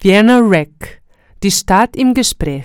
Vienna Rec, die Stadt im Gespräch.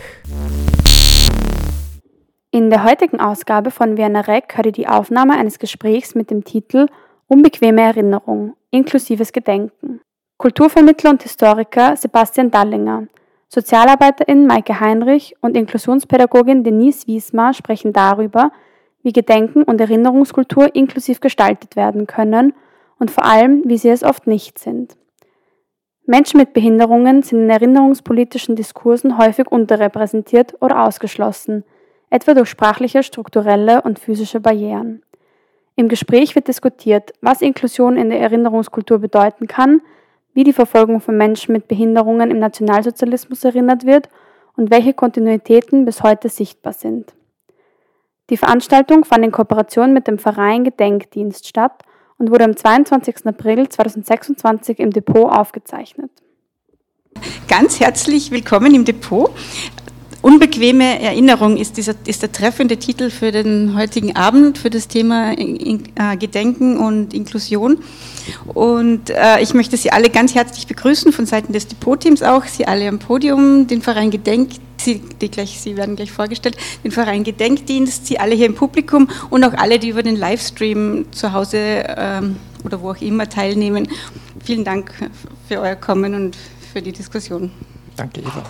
In der heutigen Ausgabe von Vienna Rec hört ihr die Aufnahme eines Gesprächs mit dem Titel Unbequeme Erinnerung, inklusives Gedenken. Kulturvermittler und Historiker Sebastian Dallinger, Sozialarbeiterin Maike Heinrich und Inklusionspädagogin Denise Wiesmer sprechen darüber, wie Gedenken und Erinnerungskultur inklusiv gestaltet werden können und vor allem, wie sie es oft nicht sind. Menschen mit Behinderungen sind in erinnerungspolitischen Diskursen häufig unterrepräsentiert oder ausgeschlossen, etwa durch sprachliche, strukturelle und physische Barrieren. Im Gespräch wird diskutiert, was Inklusion in der Erinnerungskultur bedeuten kann, wie die Verfolgung von Menschen mit Behinderungen im Nationalsozialismus erinnert wird und welche Kontinuitäten bis heute sichtbar sind. Die Veranstaltung fand in Kooperation mit dem Verein Gedenkdienst statt und wurde am 22. April 2026 im Depot aufgezeichnet. Ganz herzlich willkommen im Depot. Unbequeme Erinnerung ist der treffende Titel für den heutigen Abend, für das Thema Gedenken und Inklusion. Und ich möchte Sie alle ganz herzlich begrüßen, von Seiten des Depot-Teams auch, Sie alle am Podium, den Verein Sie werden gleich vorgestellt, den Verein Gedenkdienst, Sie alle hier im Publikum und auch alle, die über den Livestream zu Hause oder wo auch immer teilnehmen. Vielen Dank für euer Kommen und für die Diskussion. Danke, Eva.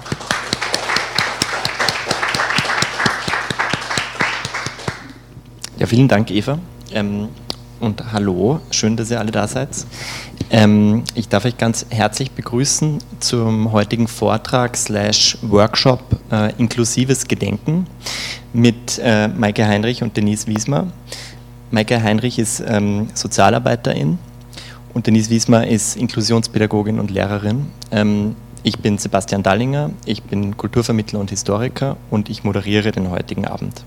Ja, vielen Dank, Eva. Und hallo, schön, dass ihr alle da seid. Ich darf euch ganz herzlich begrüßen zum heutigen Vortrag/Workshop Inklusives Gedenken mit Maike Heinrich und Denise Wiesmer. Maike Heinrich ist Sozialarbeiterin und Denise Wiesmer ist Inklusionspädagogin und Lehrerin. Ich bin Sebastian Dallinger, ich bin Kulturvermittler und Historiker und ich moderiere den heutigen Abend.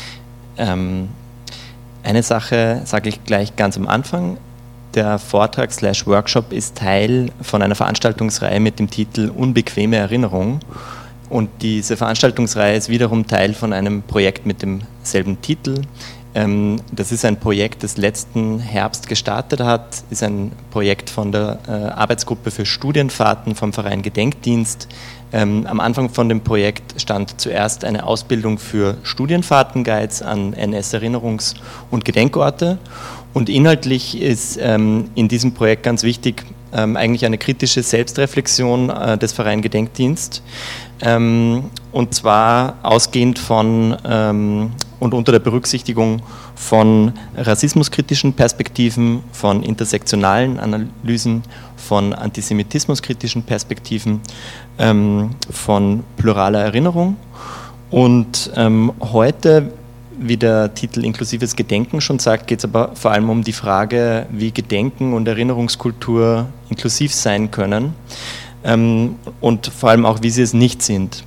Eine Sache sage ich gleich ganz am Anfang. Der Vortrag/Workshop ist Teil von einer Veranstaltungsreihe mit dem Titel Unbequeme Erinnerung. Und diese Veranstaltungsreihe ist wiederum Teil von einem Projekt mit demselben Titel. Das ist ein Projekt, das letzten Herbst gestartet hat, ist ein Projekt von der Arbeitsgruppe für Studienfahrten vom Verein Gedenkdienst. Am Anfang von dem Projekt stand zuerst eine Ausbildung für Studienfahrtenguides an NS-Erinnerungs- und Gedenkorte. Und inhaltlich ist in diesem Projekt ganz wichtig eigentlich eine kritische Selbstreflexion des Verein Gedenkdienst. Und zwar ausgehend von und unter der Berücksichtigung von rassismuskritischen Perspektiven, von intersektionalen Analysen, von antisemitismuskritischen Perspektiven, von pluraler Erinnerung. Und heute, wie der Titel Inklusives Gedenken schon sagt, geht es aber vor allem um die Frage, wie Gedenken und Erinnerungskultur inklusiv sein können und vor allem auch, wie sie es nicht sind.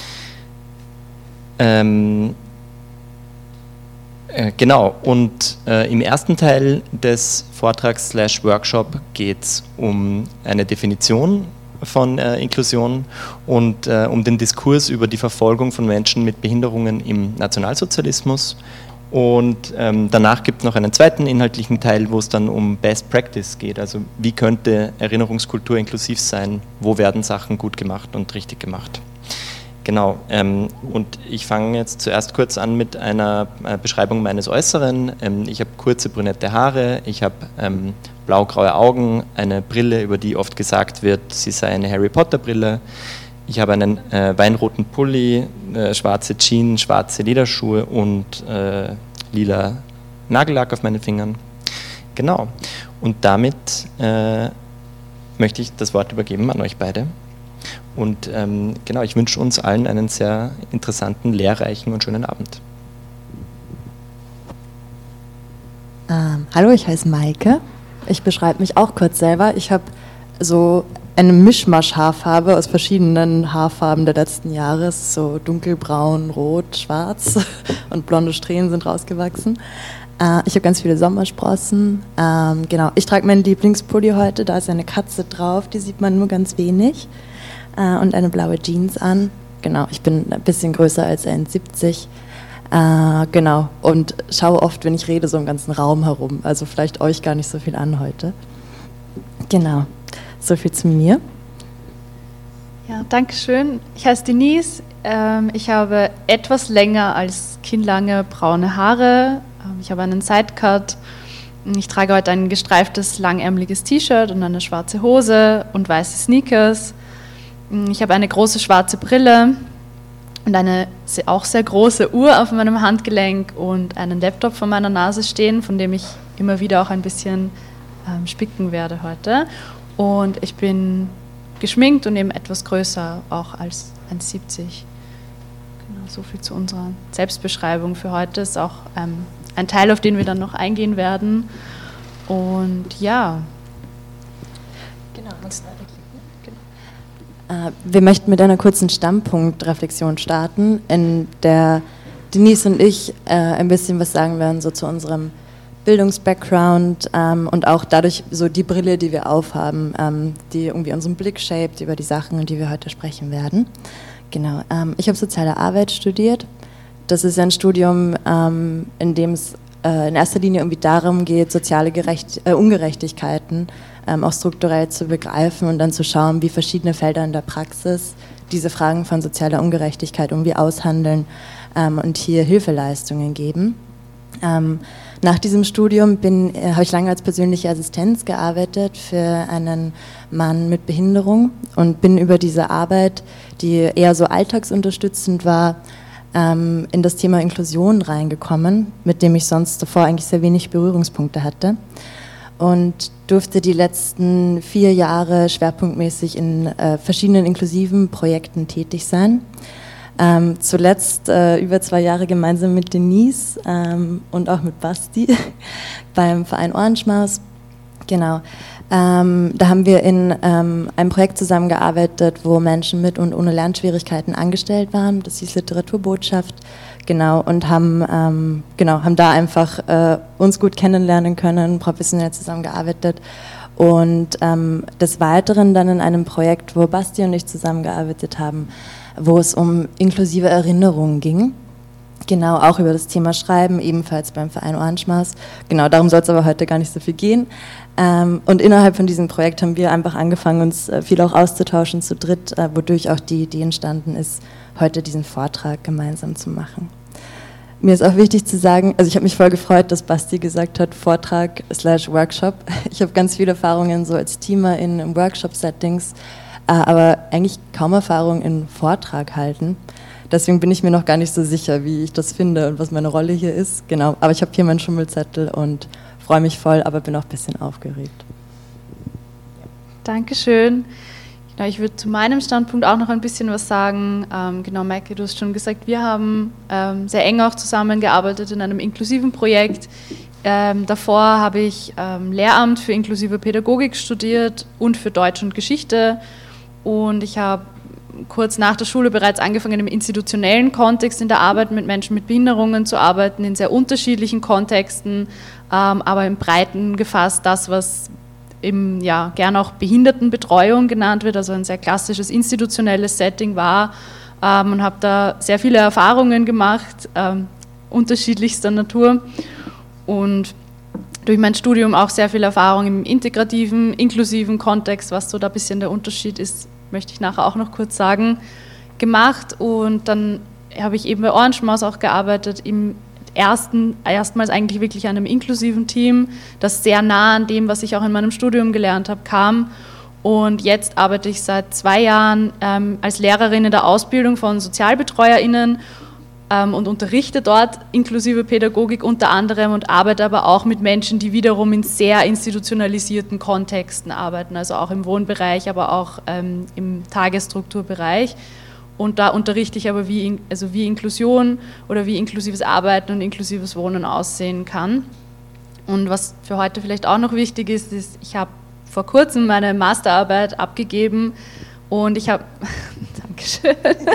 Genau, und im ersten Teil des Vortrags/Workshop geht es um eine Definition von Inklusion und um den Diskurs über die Verfolgung von Menschen mit Behinderungen im Nationalsozialismus. Und danach gibt es noch einen zweiten inhaltlichen Teil, wo es dann um Best Practice geht, also wie könnte Erinnerungskultur inklusiv sein, wo werden Sachen gut gemacht und richtig gemacht. Genau, und ich fange jetzt zuerst kurz an mit einer Beschreibung meines Äußeren. Ich habe kurze brünette Haare, ich habe blau-graue Augen, eine Brille, über die oft gesagt wird, sie sei eine Harry Potter Brille. Ich habe einen weinroten Pulli, schwarze Jeans, schwarze Lederschuhe und lila Nagellack auf meinen Fingern. Genau, und damit möchte ich das Wort übergeben an euch beide. Und genau, ich wünsche uns allen einen sehr interessanten, lehrreichen und schönen Abend. Hallo, ich heiße Maike. Ich beschreibe mich auch kurz selber. Ich habe so eine Mischmasch-Haarfarbe aus verschiedenen Haarfarben der letzten Jahre. So dunkelbraun, rot, schwarz und blonde Strähnen sind rausgewachsen. Ich habe ganz viele Sommersprossen. Genau, ich trage meinen Lieblingspulli heute. Da ist eine Katze drauf, die sieht man nur ganz wenig. Und eine blaue Jeans an. Genau, ich bin ein bisschen größer als 1,70. Genau, und schaue oft, wenn ich rede, so im ganzen Raum herum. Also vielleicht euch gar nicht so viel an heute. Genau, so viel zu mir. Ja, danke schön. Ich heiße Denise. Ich habe etwas länger als kindlange braune Haare. Ich habe einen Sidecut. Ich trage heute ein gestreiftes, langärmeliges T-Shirt und eine schwarze Hose und weiße Sneakers. Ich habe eine große schwarze Brille und eine auch sehr große Uhr auf meinem Handgelenk und einen Laptop vor meiner Nase stehen, von dem ich immer wieder auch ein bisschen spicken werde heute. Und ich bin geschminkt und eben etwas größer auch als 1,70. Genau, so viel zu unserer Selbstbeschreibung für heute. Ist auch ein Teil, auf den wir dann noch eingehen werden. Und ja. Genau, wir möchten mit einer kurzen Standpunktreflexion starten, in der Denise und ich ein bisschen was sagen werden so zu unserem Bildungsbackground und auch dadurch so die Brille, die wir aufhaben, die irgendwie unseren Blick shaped über die Sachen, die wir heute sprechen werden. Genau. Ich habe Soziale Arbeit studiert. Das ist ein Studium, in dem es in erster Linie irgendwie darum geht, soziale Ungerechtigkeiten auch strukturell zu begreifen und dann zu schauen, wie verschiedene Felder in der Praxis diese Fragen von sozialer Ungerechtigkeit irgendwie aushandeln und hier Hilfeleistungen geben. Nach diesem Studium habe ich lange als persönliche Assistenz gearbeitet für einen Mann mit Behinderung und bin über diese Arbeit, die eher so alltagsunterstützend war, in das Thema Inklusion reingekommen, mit dem ich sonst davor eigentlich sehr wenig Berührungspunkte hatte. Und durfte die letzten 4 Jahre schwerpunktmäßig in verschiedenen inklusiven Projekten tätig sein. Zuletzt über 2 Jahre gemeinsam mit Denise und auch mit Basti beim Verein Ohrenschmaus. Genau. Da haben wir in einem Projekt zusammengearbeitet, wo Menschen mit und ohne Lernschwierigkeiten angestellt waren. Das hieß Literaturbotschaft. Genau, und haben da einfach uns gut kennenlernen können, professionell zusammengearbeitet. Und des Weiteren dann in einem Projekt, wo Basti und ich zusammengearbeitet haben, wo es um inklusive Erinnerungen ging. Genau, auch über das Thema Schreiben, ebenfalls beim Verein Ohrenschmaus. Genau, darum soll es aber heute gar nicht so viel gehen. Und innerhalb von diesem Projekt haben wir einfach angefangen, uns viel auch auszutauschen zu dritt, wodurch auch die Idee entstanden ist, heute diesen Vortrag gemeinsam zu machen. Mir ist auch wichtig zu sagen, also ich habe mich voll gefreut, dass Basti gesagt hat, Vortrag/Workshop. Ich habe ganz viele Erfahrungen so als Teamer in Workshop-Settings, aber eigentlich kaum Erfahrung in Vortrag halten. Deswegen bin ich mir noch gar nicht so sicher, wie ich das finde und was meine Rolle hier ist. Genau, aber ich habe hier meinen Schummelzettel und freue mich voll, aber bin auch ein bisschen aufgeregt. Dankeschön. Genau, ich würde zu meinem Standpunkt auch noch ein bisschen was sagen. Genau, Maike, du hast schon gesagt, wir haben sehr eng auch zusammengearbeitet in einem inklusiven Projekt. Davor habe ich Lehramt für inklusive Pädagogik studiert und für Deutsch und Geschichte. Und ich habe kurz nach der Schule bereits angefangen, im institutionellen Kontext in der Arbeit mit Menschen mit Behinderungen zu arbeiten, in sehr unterschiedlichen Kontexten, aber im Breiten gefasst das, was eben ja gern auch Behindertenbetreuung genannt wird, also ein sehr klassisches institutionelles Setting war, und habe da sehr viele Erfahrungen gemacht, unterschiedlichster Natur, und durch mein Studium auch sehr viel Erfahrung im integrativen, inklusiven Kontext, was so da ein bisschen der Unterschied ist, möchte ich nachher auch noch kurz sagen, gemacht. Und dann habe ich eben bei Ohrenschmaus auch gearbeitet, erstmals eigentlich wirklich an einem inklusiven Team, das sehr nah an dem, was ich auch in meinem Studium gelernt habe, kam. Und jetzt arbeite ich seit 2 Jahren als Lehrerin in der Ausbildung von SozialbetreuerInnen und unterrichte dort inklusive Pädagogik unter anderem und arbeite aber auch mit Menschen, die wiederum in sehr institutionalisierten Kontexten arbeiten, also auch im Wohnbereich, aber auch im Tagesstrukturbereich. Und da unterrichte ich aber, wie Inklusion oder wie inklusives Arbeiten und inklusives Wohnen aussehen kann. Und was für heute vielleicht auch noch wichtig ist, ich habe vor kurzem meine Masterarbeit abgegeben und ich habe Dankeschön.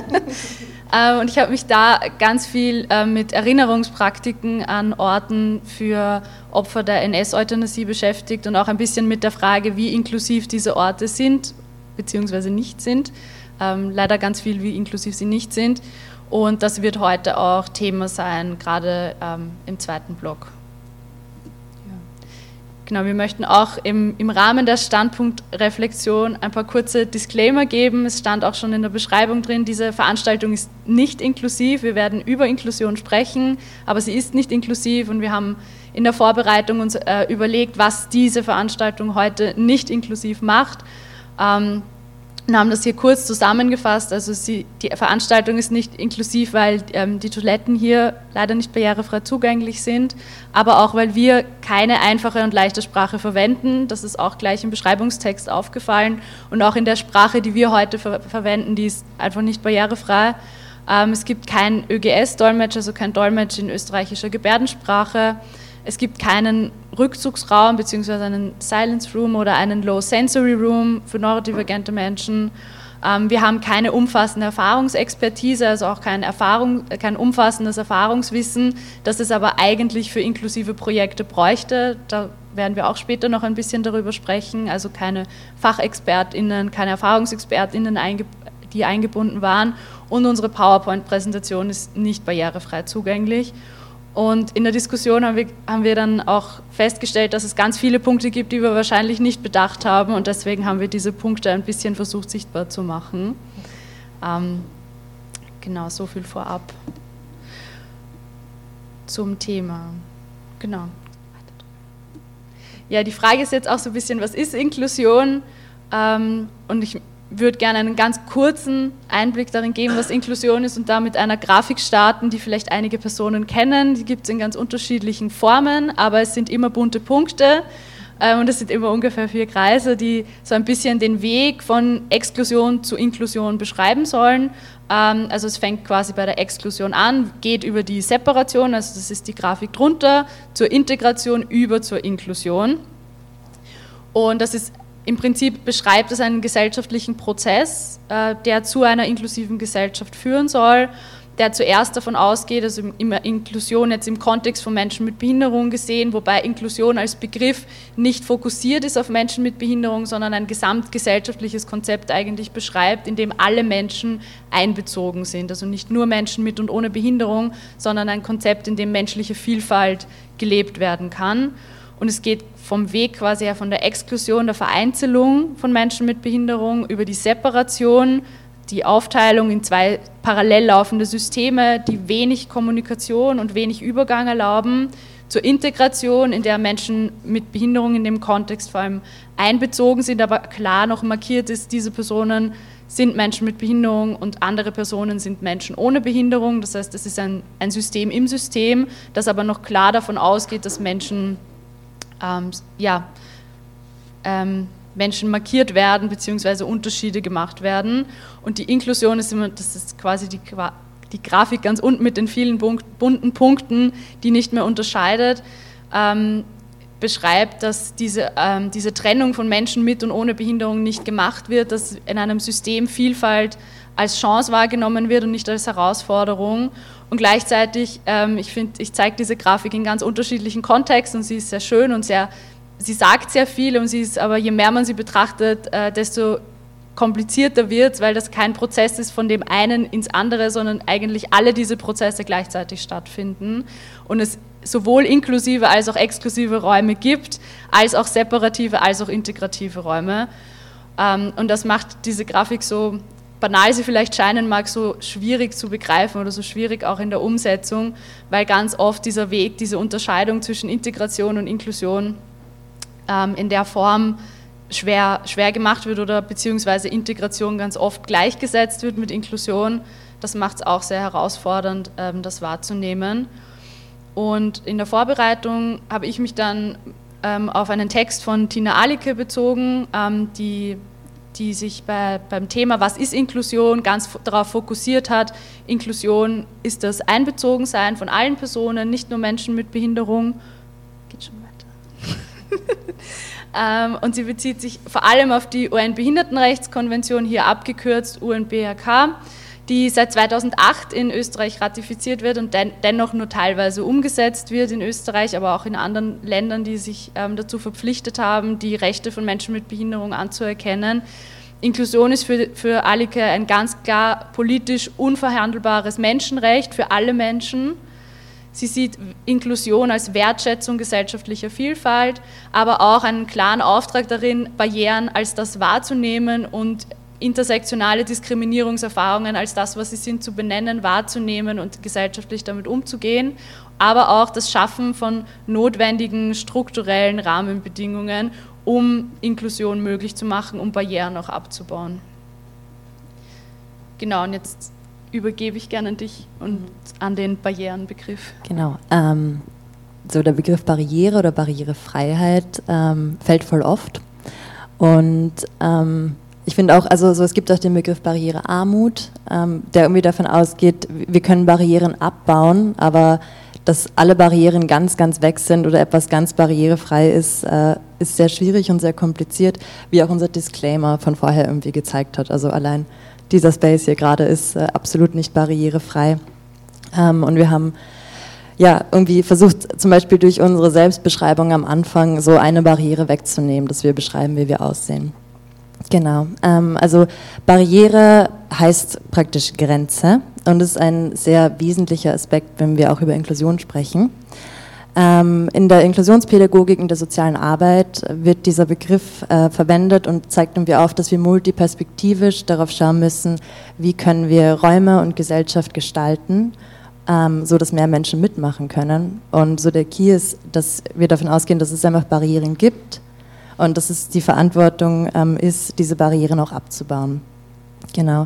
Und ich habe mich da ganz viel mit Erinnerungspraktiken an Orten für Opfer der NS-Euthanasie beschäftigt und auch ein bisschen mit der Frage, wie inklusiv diese Orte sind, beziehungsweise nicht sind. Leider ganz viel, wie inklusiv sie nicht sind. Und das wird heute auch Thema sein, gerade im zweiten Block. Ja. Genau, wir möchten auch im Rahmen der Standpunktreflexion ein paar kurze Disclaimer geben. Es stand auch schon in der Beschreibung drin, diese Veranstaltung ist nicht inklusiv. Wir werden über Inklusion sprechen, aber sie ist nicht inklusiv und wir haben in der Vorbereitung uns überlegt, was diese Veranstaltung heute nicht inklusiv macht. Und haben das hier kurz zusammengefasst. Also die Veranstaltung ist nicht inklusiv, weil die Toiletten hier leider nicht barrierefrei zugänglich sind, aber auch, weil wir keine einfache und leichte Sprache verwenden. Das ist auch gleich im Beschreibungstext aufgefallen. Und auch in der Sprache, die wir heute verwenden, die ist einfach nicht barrierefrei. Es gibt kein ÖGS-Dolmetsch, also kein Dolmetsch in österreichischer Gebärdensprache. Es gibt keinen Rückzugsraum bzw. einen Silence Room oder einen Low Sensory Room für neurodivergente Menschen. Wir haben keine umfassende Erfahrungsexpertise, also auch kein umfassendes Erfahrungswissen, das es aber eigentlich für inklusive Projekte bräuchte. Da werden wir auch später noch ein bisschen darüber sprechen. Also keine FachexpertInnen, keine ErfahrungsexpertInnen, die eingebunden waren. Und unsere PowerPoint-Präsentation ist nicht barrierefrei zugänglich. Und in der Diskussion haben wir dann auch festgestellt, dass es ganz viele Punkte gibt, die wir wahrscheinlich nicht bedacht haben und deswegen haben wir diese Punkte ein bisschen versucht sichtbar zu machen. Genau, so viel vorab zum Thema. Genau. Ja, die Frage ist jetzt auch so ein bisschen, was ist Inklusion? Und ich würde gerne einen ganz kurzen Einblick darin geben, was Inklusion ist und da mit einer Grafik starten, die vielleicht einige Personen kennen. Die gibt es in ganz unterschiedlichen Formen, aber es sind immer bunte Punkte und es sind immer ungefähr 4 Kreise, die so ein bisschen den Weg von Exklusion zu Inklusion beschreiben sollen. Also es fängt quasi bei der Exklusion an, geht über die Separation, also das ist die Grafik drunter, zur Integration über zur Inklusion. Und das ist im Prinzip beschreibt es einen gesellschaftlichen Prozess, der zu einer inklusiven Gesellschaft führen soll, der zuerst davon ausgeht, also Inklusion jetzt im Kontext von Menschen mit Behinderung gesehen, wobei Inklusion als Begriff nicht fokussiert ist auf Menschen mit Behinderung, sondern ein gesamtgesellschaftliches Konzept eigentlich beschreibt, in dem alle Menschen einbezogen sind. Also nicht nur Menschen mit und ohne Behinderung, sondern ein Konzept, in dem menschliche Vielfalt gelebt werden kann. Und es geht vom Weg quasi her von der Exklusion, der Vereinzelung von Menschen mit Behinderung über die Separation, die Aufteilung in 2 parallel laufende Systeme, die wenig Kommunikation und wenig Übergang erlauben, zur Integration, in der Menschen mit Behinderung in dem Kontext vor allem einbezogen sind, aber klar noch markiert ist, diese Personen sind Menschen mit Behinderung und andere Personen sind Menschen ohne Behinderung. Das heißt, es ist ein System im System, das aber noch klar davon ausgeht, dass Menschen Menschen markiert werden bzw. Unterschiede gemacht werden. Und die Inklusion ist immer, das ist quasi die Grafik ganz unten mit den vielen bunten Punkten, die nicht mehr unterscheidet, beschreibt, dass diese Trennung von Menschen mit und ohne Behinderung nicht gemacht wird, dass in einem System Vielfalt als Chance wahrgenommen wird und nicht als Herausforderung. Und gleichzeitig, ich zeige diese Grafik in ganz unterschiedlichen Kontexten und sie ist sehr schön und sie sagt sehr viel und sie ist, aber je mehr man sie betrachtet, desto komplizierter wird es, weil das kein Prozess ist von dem einen ins andere, sondern eigentlich alle diese Prozesse gleichzeitig stattfinden und es sowohl inklusive als auch exklusive Räume gibt, als auch separative, als auch integrative Räume. Und das macht diese Grafik so banal sie vielleicht scheinen mag, so schwierig zu begreifen oder so schwierig auch in der Umsetzung, weil ganz oft dieser Weg, diese Unterscheidung zwischen Integration und Inklusion in der Form schwer gemacht wird oder beziehungsweise Integration ganz oft gleichgesetzt wird mit Inklusion. Das macht es auch sehr herausfordernd, das wahrzunehmen. Und in der Vorbereitung habe ich mich dann auf einen Text von Tina Alicke bezogen, die sich beim Thema „Was ist Inklusion?" ganz darauf fokussiert hat. Inklusion ist das Einbezogensein von allen Personen, nicht nur Menschen mit Behinderung. Geht schon weiter. Und sie bezieht sich vor allem auf die UN-Behindertenrechtskonvention, hier abgekürzt UNBRK, die seit 2008 in Österreich ratifiziert wird und dennoch nur teilweise umgesetzt wird in Österreich, aber auch in anderen Ländern, die sich dazu verpflichtet haben, die Rechte von Menschen mit Behinderung anzuerkennen. Inklusion ist für Alicke ein ganz klar politisch unverhandelbares Menschenrecht für alle Menschen. Sie sieht Inklusion als Wertschätzung gesellschaftlicher Vielfalt, aber auch einen klaren Auftrag darin, Barrieren als das wahrzunehmen und intersektionale Diskriminierungserfahrungen als das, was sie sind, zu benennen, wahrzunehmen und gesellschaftlich damit umzugehen, aber auch das Schaffen von notwendigen strukturellen Rahmenbedingungen, um Inklusion möglich zu machen, um Barrieren auch abzubauen. Genau, und jetzt übergebe ich gerne an dich und an den Barrierenbegriff. Genau. So der Begriff Barriere oder Barrierefreiheit fällt voll oft. Und ich finde auch, also so, es gibt auch den Begriff Barrierearmut, der irgendwie davon ausgeht, wir können Barrieren abbauen, aber dass alle Barrieren ganz, ganz weg sind oder etwas ganz barrierefrei ist, ist sehr schwierig und sehr kompliziert, wie auch unser Disclaimer von vorher irgendwie gezeigt hat. Also allein dieser Space hier gerade ist absolut nicht barrierefrei. Und wir haben ja irgendwie versucht, zum Beispiel durch unsere Selbstbeschreibung am Anfang so eine Barriere wegzunehmen, dass wir beschreiben, wie wir aussehen. Genau. Also Barriere heißt praktisch Grenze und ist ein sehr wesentlicher Aspekt, wenn wir auch über Inklusion sprechen. In der Inklusionspädagogik und der sozialen Arbeit wird dieser Begriff verwendet und zeigt irgendwie auf, dass wir multiperspektivisch darauf schauen müssen, wie können wir Räume und Gesellschaft gestalten, so dass mehr Menschen mitmachen können. Und so der Key ist, dass wir davon ausgehen, dass es einfach Barrieren gibt und dass es die Verantwortung ist, diese Barrieren auch abzubauen. Genau.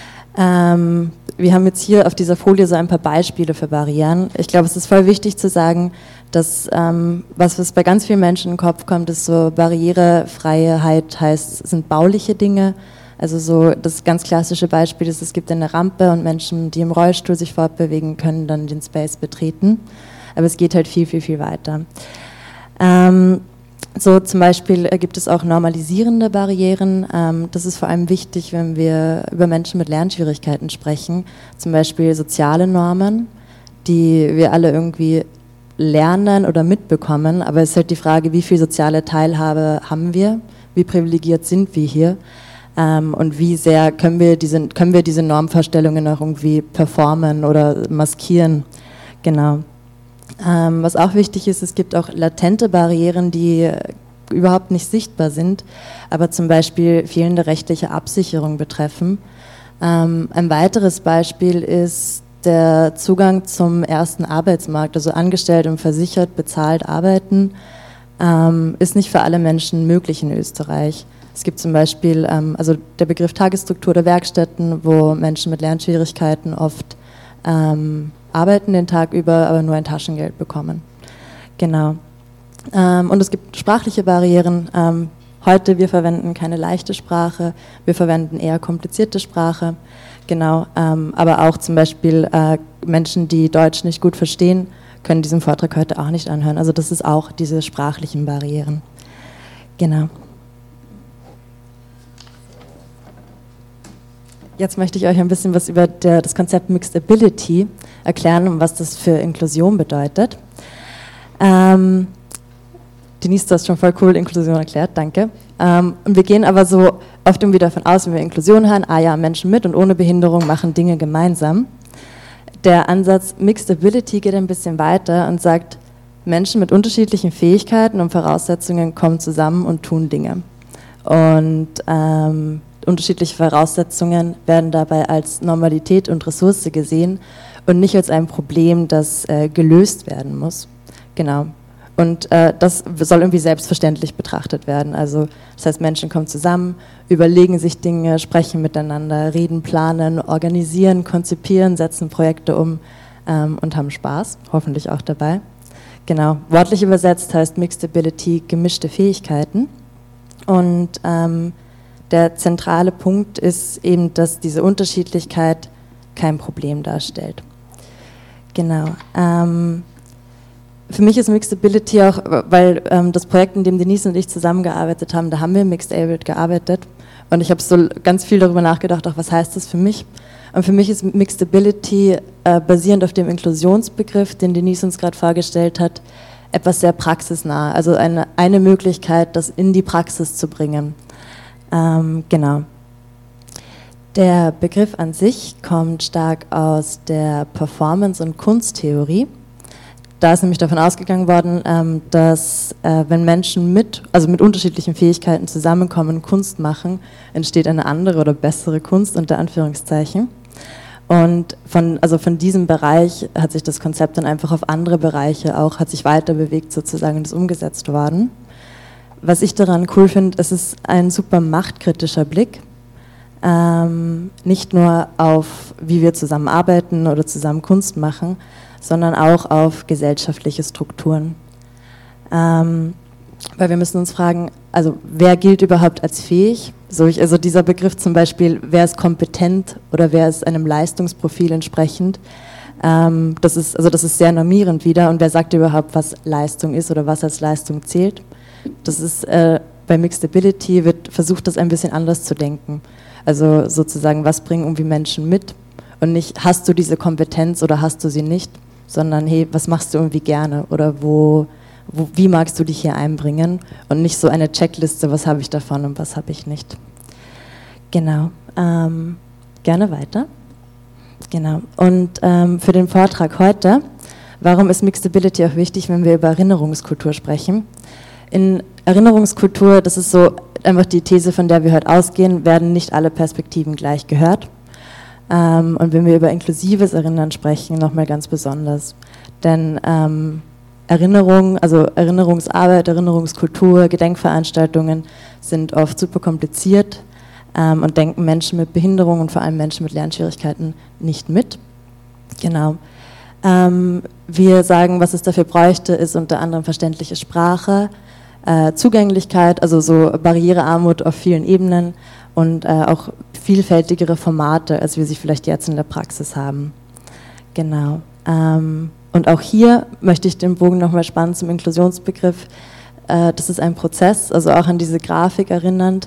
Wir haben jetzt hier auf dieser Folie so ein paar Beispiele für Barrieren. Ich glaube, es ist voll wichtig zu sagen, dass was bei ganz vielen Menschen in den Kopf kommt, ist so Barrierefreiheit heißt, sind bauliche Dinge. Also so das ganz klassische Beispiel ist, es gibt eine Rampe und Menschen, die im Rollstuhl sich fortbewegen, können dann den Space betreten. Aber es geht halt viel, viel, viel weiter. So zum Beispiel gibt es auch normalisierende Barrieren. Das ist vor allem wichtig, wenn wir über Menschen mit Lernschwierigkeiten sprechen. Zum Beispiel soziale Normen, die wir alle irgendwie lernen oder mitbekommen. Aber es ist halt die Frage, wie viel soziale Teilhabe haben wir? Wie privilegiert sind wir hier? Und wie sehr können wir diese Normvorstellungen auch irgendwie performen oder maskieren? Genau. Was auch wichtig ist, es gibt auch latente Barrieren, die überhaupt nicht sichtbar sind, aber zum Beispiel fehlende rechtliche Absicherung betreffen. Ein weiteres Beispiel ist der Zugang zum ersten Arbeitsmarkt, also angestellt und versichert, bezahlt arbeiten, ist nicht für alle Menschen möglich in Österreich. Es gibt zum Beispiel also der Begriff Tagesstruktur der Werkstätten, wo Menschen mit Lernschwierigkeiten oft arbeiten den Tag über, aber nur ein Taschengeld bekommen. Genau. Und es gibt sprachliche Barrieren. Heute, wir verwenden keine leichte Sprache, wir verwenden eher komplizierte Sprache. Genau. Aber auch zum Beispiel Menschen, die Deutsch nicht gut verstehen, können diesen Vortrag heute auch nicht anhören. Also das ist auch diese sprachlichen Barrieren. Genau. Jetzt möchte ich euch ein bisschen was über das Konzept Mixed Ability erklären und was das für Inklusion bedeutet. Denise, du hast schon voll cool Inklusion erklärt, danke. Und wir gehen aber so oft irgendwie davon aus, wenn wir Inklusion hören, ja, Menschen mit und ohne Behinderung machen Dinge gemeinsam. Der Ansatz Mixed Ability geht ein bisschen weiter und sagt, Menschen mit unterschiedlichen Fähigkeiten und Voraussetzungen kommen zusammen und tun Dinge. Und unterschiedliche Voraussetzungen werden dabei als Normalität und Ressource gesehen und nicht als ein Problem, das gelöst werden muss. Genau. Und das soll irgendwie selbstverständlich betrachtet werden. Also das heißt, Menschen kommen zusammen, überlegen sich Dinge, sprechen miteinander, reden, planen, organisieren, konzipieren, setzen Projekte um und haben Spaß, hoffentlich auch dabei. Genau. Wortlich übersetzt heißt Mixed Ability gemischte Fähigkeiten. Und der zentrale Punkt ist eben, dass diese Unterschiedlichkeit kein Problem darstellt. Genau. Für mich ist Mixed Ability auch, weil das Projekt, in dem Denise und ich zusammengearbeitet haben, da haben wir Mixed Abled gearbeitet und ich habe so ganz viel darüber nachgedacht, auch was heißt das für mich? Und für mich ist Mixed Ability basierend auf dem Inklusionsbegriff, den Denise uns gerade vorgestellt hat, etwas sehr praxisnah, also eine Möglichkeit, das in die Praxis zu bringen. Genau. Der Begriff an sich kommt stark aus der Performance- und Kunsttheorie. da ist nämlich davon ausgegangen worden, dass wenn Menschen mit unterschiedlichen Fähigkeiten zusammenkommen und Kunst machen, entsteht eine andere oder bessere Kunst unter Anführungszeichen. Und von diesem Bereich hat sich das Konzept dann einfach auf andere Bereiche auch, hat sich weiter bewegt sozusagen und ist umgesetzt worden. Was ich daran cool finde, es ist ein super machtkritischer Blick. Nicht nur auf, wie wir zusammenarbeiten oder zusammen Kunst machen, sondern auch auf gesellschaftliche Strukturen. Weil wir müssen uns fragen, also wer gilt überhaupt als fähig? Also dieser Begriff zum Beispiel, wer ist kompetent oder wer ist einem Leistungsprofil entsprechend, das ist sehr normierend wieder. Und wer sagt überhaupt, was Leistung ist oder was als Leistung zählt? Das ist bei Mixed Ability wird versucht, das ein bisschen anders zu denken. Also sozusagen, was bringen irgendwie Menschen mit? Und nicht, hast du diese Kompetenz oder hast du sie nicht? Sondern, hey, was machst du irgendwie gerne? Oder wie magst du dich hier einbringen? Und nicht so eine Checkliste, was habe ich davon und was habe ich nicht. Genau. Gerne weiter. Genau. Und für den Vortrag heute, warum ist Mixed Ability auch wichtig, wenn wir über Erinnerungskultur sprechen? In Erinnerungskultur, das ist so einfach die These, von der wir heute ausgehen, werden nicht alle Perspektiven gleich gehört. Und wenn wir über inklusives Erinnern sprechen, nochmal ganz besonders. Denn Erinnerung, also Erinnerungsarbeit, Erinnerungskultur, Gedenkveranstaltungen sind oft super kompliziert und denken Menschen mit Behinderung und vor allem Menschen mit Lernschwierigkeiten nicht mit. Genau. Wir sagen, was es dafür bräuchte, ist unter anderem verständliche Sprache, Zugänglichkeit, also so Barrierearmut auf vielen Ebenen und auch vielfältigere Formate, als wir sie vielleicht jetzt in der Praxis haben. Genau. Und auch hier möchte ich den Bogen nochmal spannen zum Inklusionsbegriff. Das ist ein Prozess, also auch an diese Grafik erinnernd,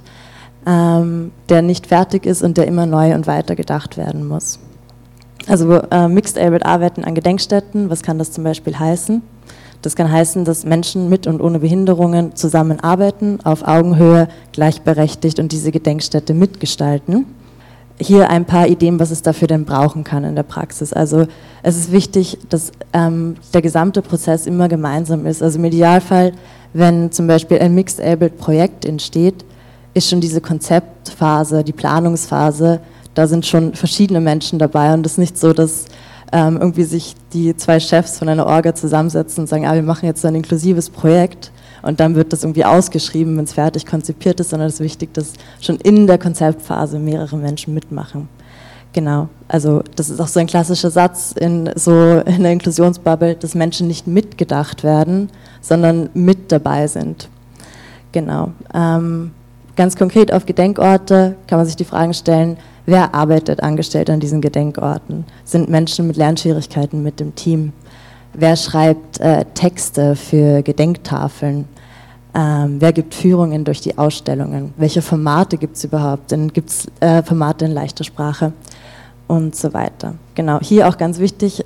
der nicht fertig ist und der immer neu und weiter gedacht werden muss. Also Mixed-Abled arbeiten an Gedenkstätten, was kann das zum Beispiel heißen? Das kann heißen, dass Menschen mit und ohne Behinderungen zusammenarbeiten, auf Augenhöhe, gleichberechtigt und diese Gedenkstätte mitgestalten. Hier ein paar Ideen, was es dafür denn brauchen kann in der Praxis. Also es ist wichtig, dass der gesamte Prozess immer gemeinsam ist. Also im Idealfall, wenn zum Beispiel ein Mixed-Abled-Projekt entsteht, ist schon diese Konzeptphase, die Planungsphase, da sind schon verschiedene Menschen dabei und es ist nicht so, dass irgendwie sich die zwei Chefs von einer Orga zusammensetzen und sagen, wir machen jetzt so ein inklusives Projekt und dann wird das irgendwie ausgeschrieben, wenn es fertig konzipiert ist, sondern es ist wichtig, dass schon in der Konzeptphase mehrere Menschen mitmachen. Genau, also das ist auch so ein klassischer Satz in der Inklusionsbubble, dass Menschen nicht mitgedacht werden, sondern mit dabei sind. Genau. Ganz konkret auf Gedenkorte kann man sich die Fragen stellen, wer arbeitet angestellt an diesen Gedenkorten? Sind Menschen mit Lernschwierigkeiten mit im Team? Wer schreibt Texte für Gedenktafeln? Wer gibt Führungen durch die Ausstellungen? Welche Formate gibt es überhaupt? Gibt es Formate in leichter Sprache? Und so weiter. Genau, hier auch ganz wichtig,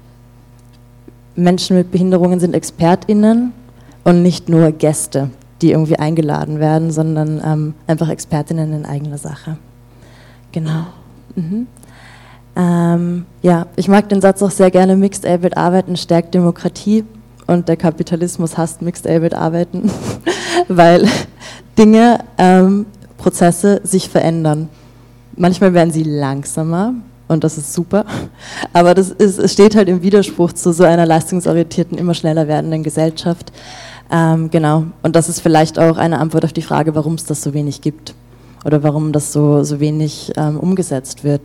Menschen mit Behinderungen sind ExpertInnen und nicht nur Gäste, die irgendwie eingeladen werden, sondern einfach ExpertInnen in eigener Sache. Genau. Ja, ich mag den Satz auch sehr gerne, Mixed-Abled Arbeiten stärkt Demokratie und der Kapitalismus hasst Mixed-Abled Arbeiten, weil Dinge, Prozesse sich verändern. Manchmal werden sie langsamer und das ist super, aber es steht halt im Widerspruch zu so einer leistungsorientierten, immer schneller werdenden Gesellschaft. Genau, und das ist vielleicht auch eine Antwort auf die Frage, warum es das so wenig gibt. Oder warum das so wenig umgesetzt wird.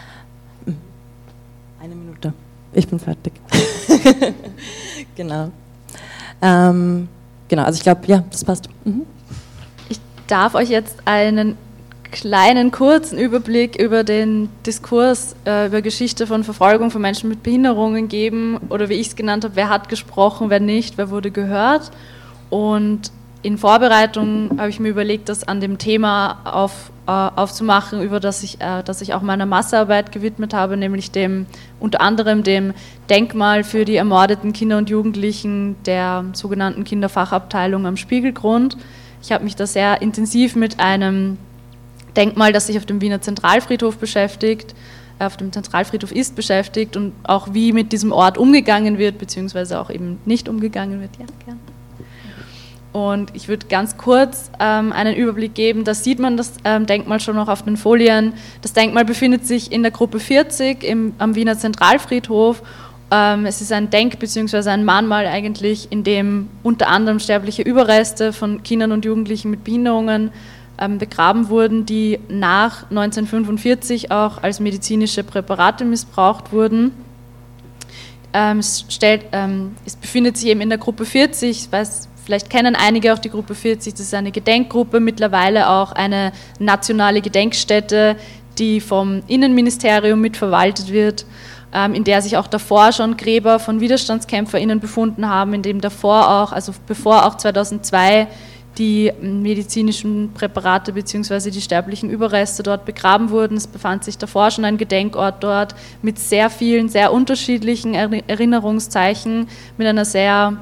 Eine Minute. Ich bin fertig. Genau. Genau, also ich glaube, ja, das passt. Ich darf euch jetzt einen kleinen, kurzen Überblick über den Diskurs, über Geschichte von Verfolgung von Menschen mit Behinderungen geben. Oder wie ich es genannt habe, wer hat gesprochen, wer nicht, wer wurde gehört. Und in Vorbereitung habe ich mir überlegt, das an dem Thema aufzumachen, über das ich auch meiner Masterarbeit gewidmet habe, nämlich unter anderem dem Denkmal für die ermordeten Kinder und Jugendlichen der sogenannten Kinderfachabteilung am Spiegelgrund. Ich habe mich da sehr intensiv mit einem Denkmal, das sich auf dem Wiener Zentralfriedhof beschäftigt, auf dem Zentralfriedhof ist, beschäftigt und auch wie mit diesem Ort umgegangen wird, beziehungsweise auch eben nicht umgegangen wird. Ja, gern. Und ich würde ganz kurz einen Überblick geben, da sieht man das Denkmal schon noch auf den Folien. Das Denkmal befindet sich in der Gruppe 40 am Wiener Zentralfriedhof. Es ist ein bzw. ein Mahnmal eigentlich, in dem unter anderem sterbliche Überreste von Kindern und Jugendlichen mit Behinderungen begraben wurden, die nach 1945 auch als medizinische Präparate missbraucht wurden. Es befindet sich eben in der Gruppe 40, ich weiß, vielleicht kennen einige auch die Gruppe 40, das ist eine Gedenkgruppe, mittlerweile auch eine nationale Gedenkstätte, die vom Innenministerium mitverwaltet wird, in der sich auch davor schon Gräber von WiderstandskämpferInnen befunden haben, in dem davor auch, also bevor auch 2002 die medizinischen Präparate bzw. die sterblichen Überreste dort begraben wurden. Es befand sich davor schon ein Gedenkort dort mit sehr vielen, sehr unterschiedlichen Erinnerungszeichen, mit einer sehr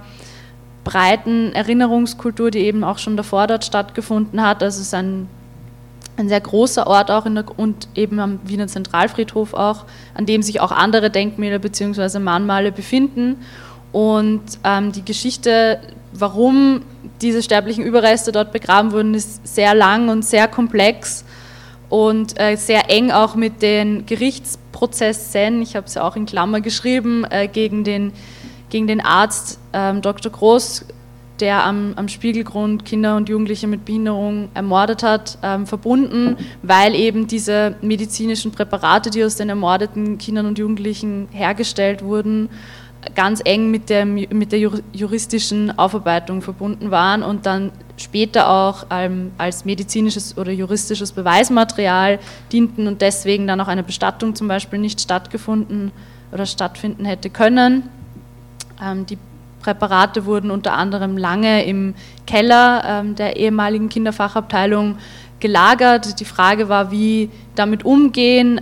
breiten Erinnerungskultur, die eben auch schon davor dort stattgefunden hat. Also es ist ein sehr großer Ort auch und eben am Wiener Zentralfriedhof auch, an dem sich auch andere Denkmäler bzw. Mahnmale befinden. Und die Geschichte, warum diese sterblichen Überreste dort begraben wurden, ist sehr lang und sehr komplex und sehr eng auch mit den Gerichtsprozessen, ich habe es ja auch in Klammer geschrieben, gegen den Arzt Dr. Groß, der am Spiegelgrund Kinder und Jugendliche mit Behinderung ermordet hat, verbunden, weil eben diese medizinischen Präparate, die aus den ermordeten Kindern und Jugendlichen hergestellt wurden, ganz eng mit der juristischen Aufarbeitung verbunden waren und dann später auch als medizinisches oder juristisches Beweismaterial dienten und deswegen dann auch eine Bestattung zum Beispiel nicht stattfinden hätte können. Die Präparate wurden unter anderem lange im Keller der ehemaligen Kinderfachabteilung gelagert. Die Frage war, wie damit umgehen,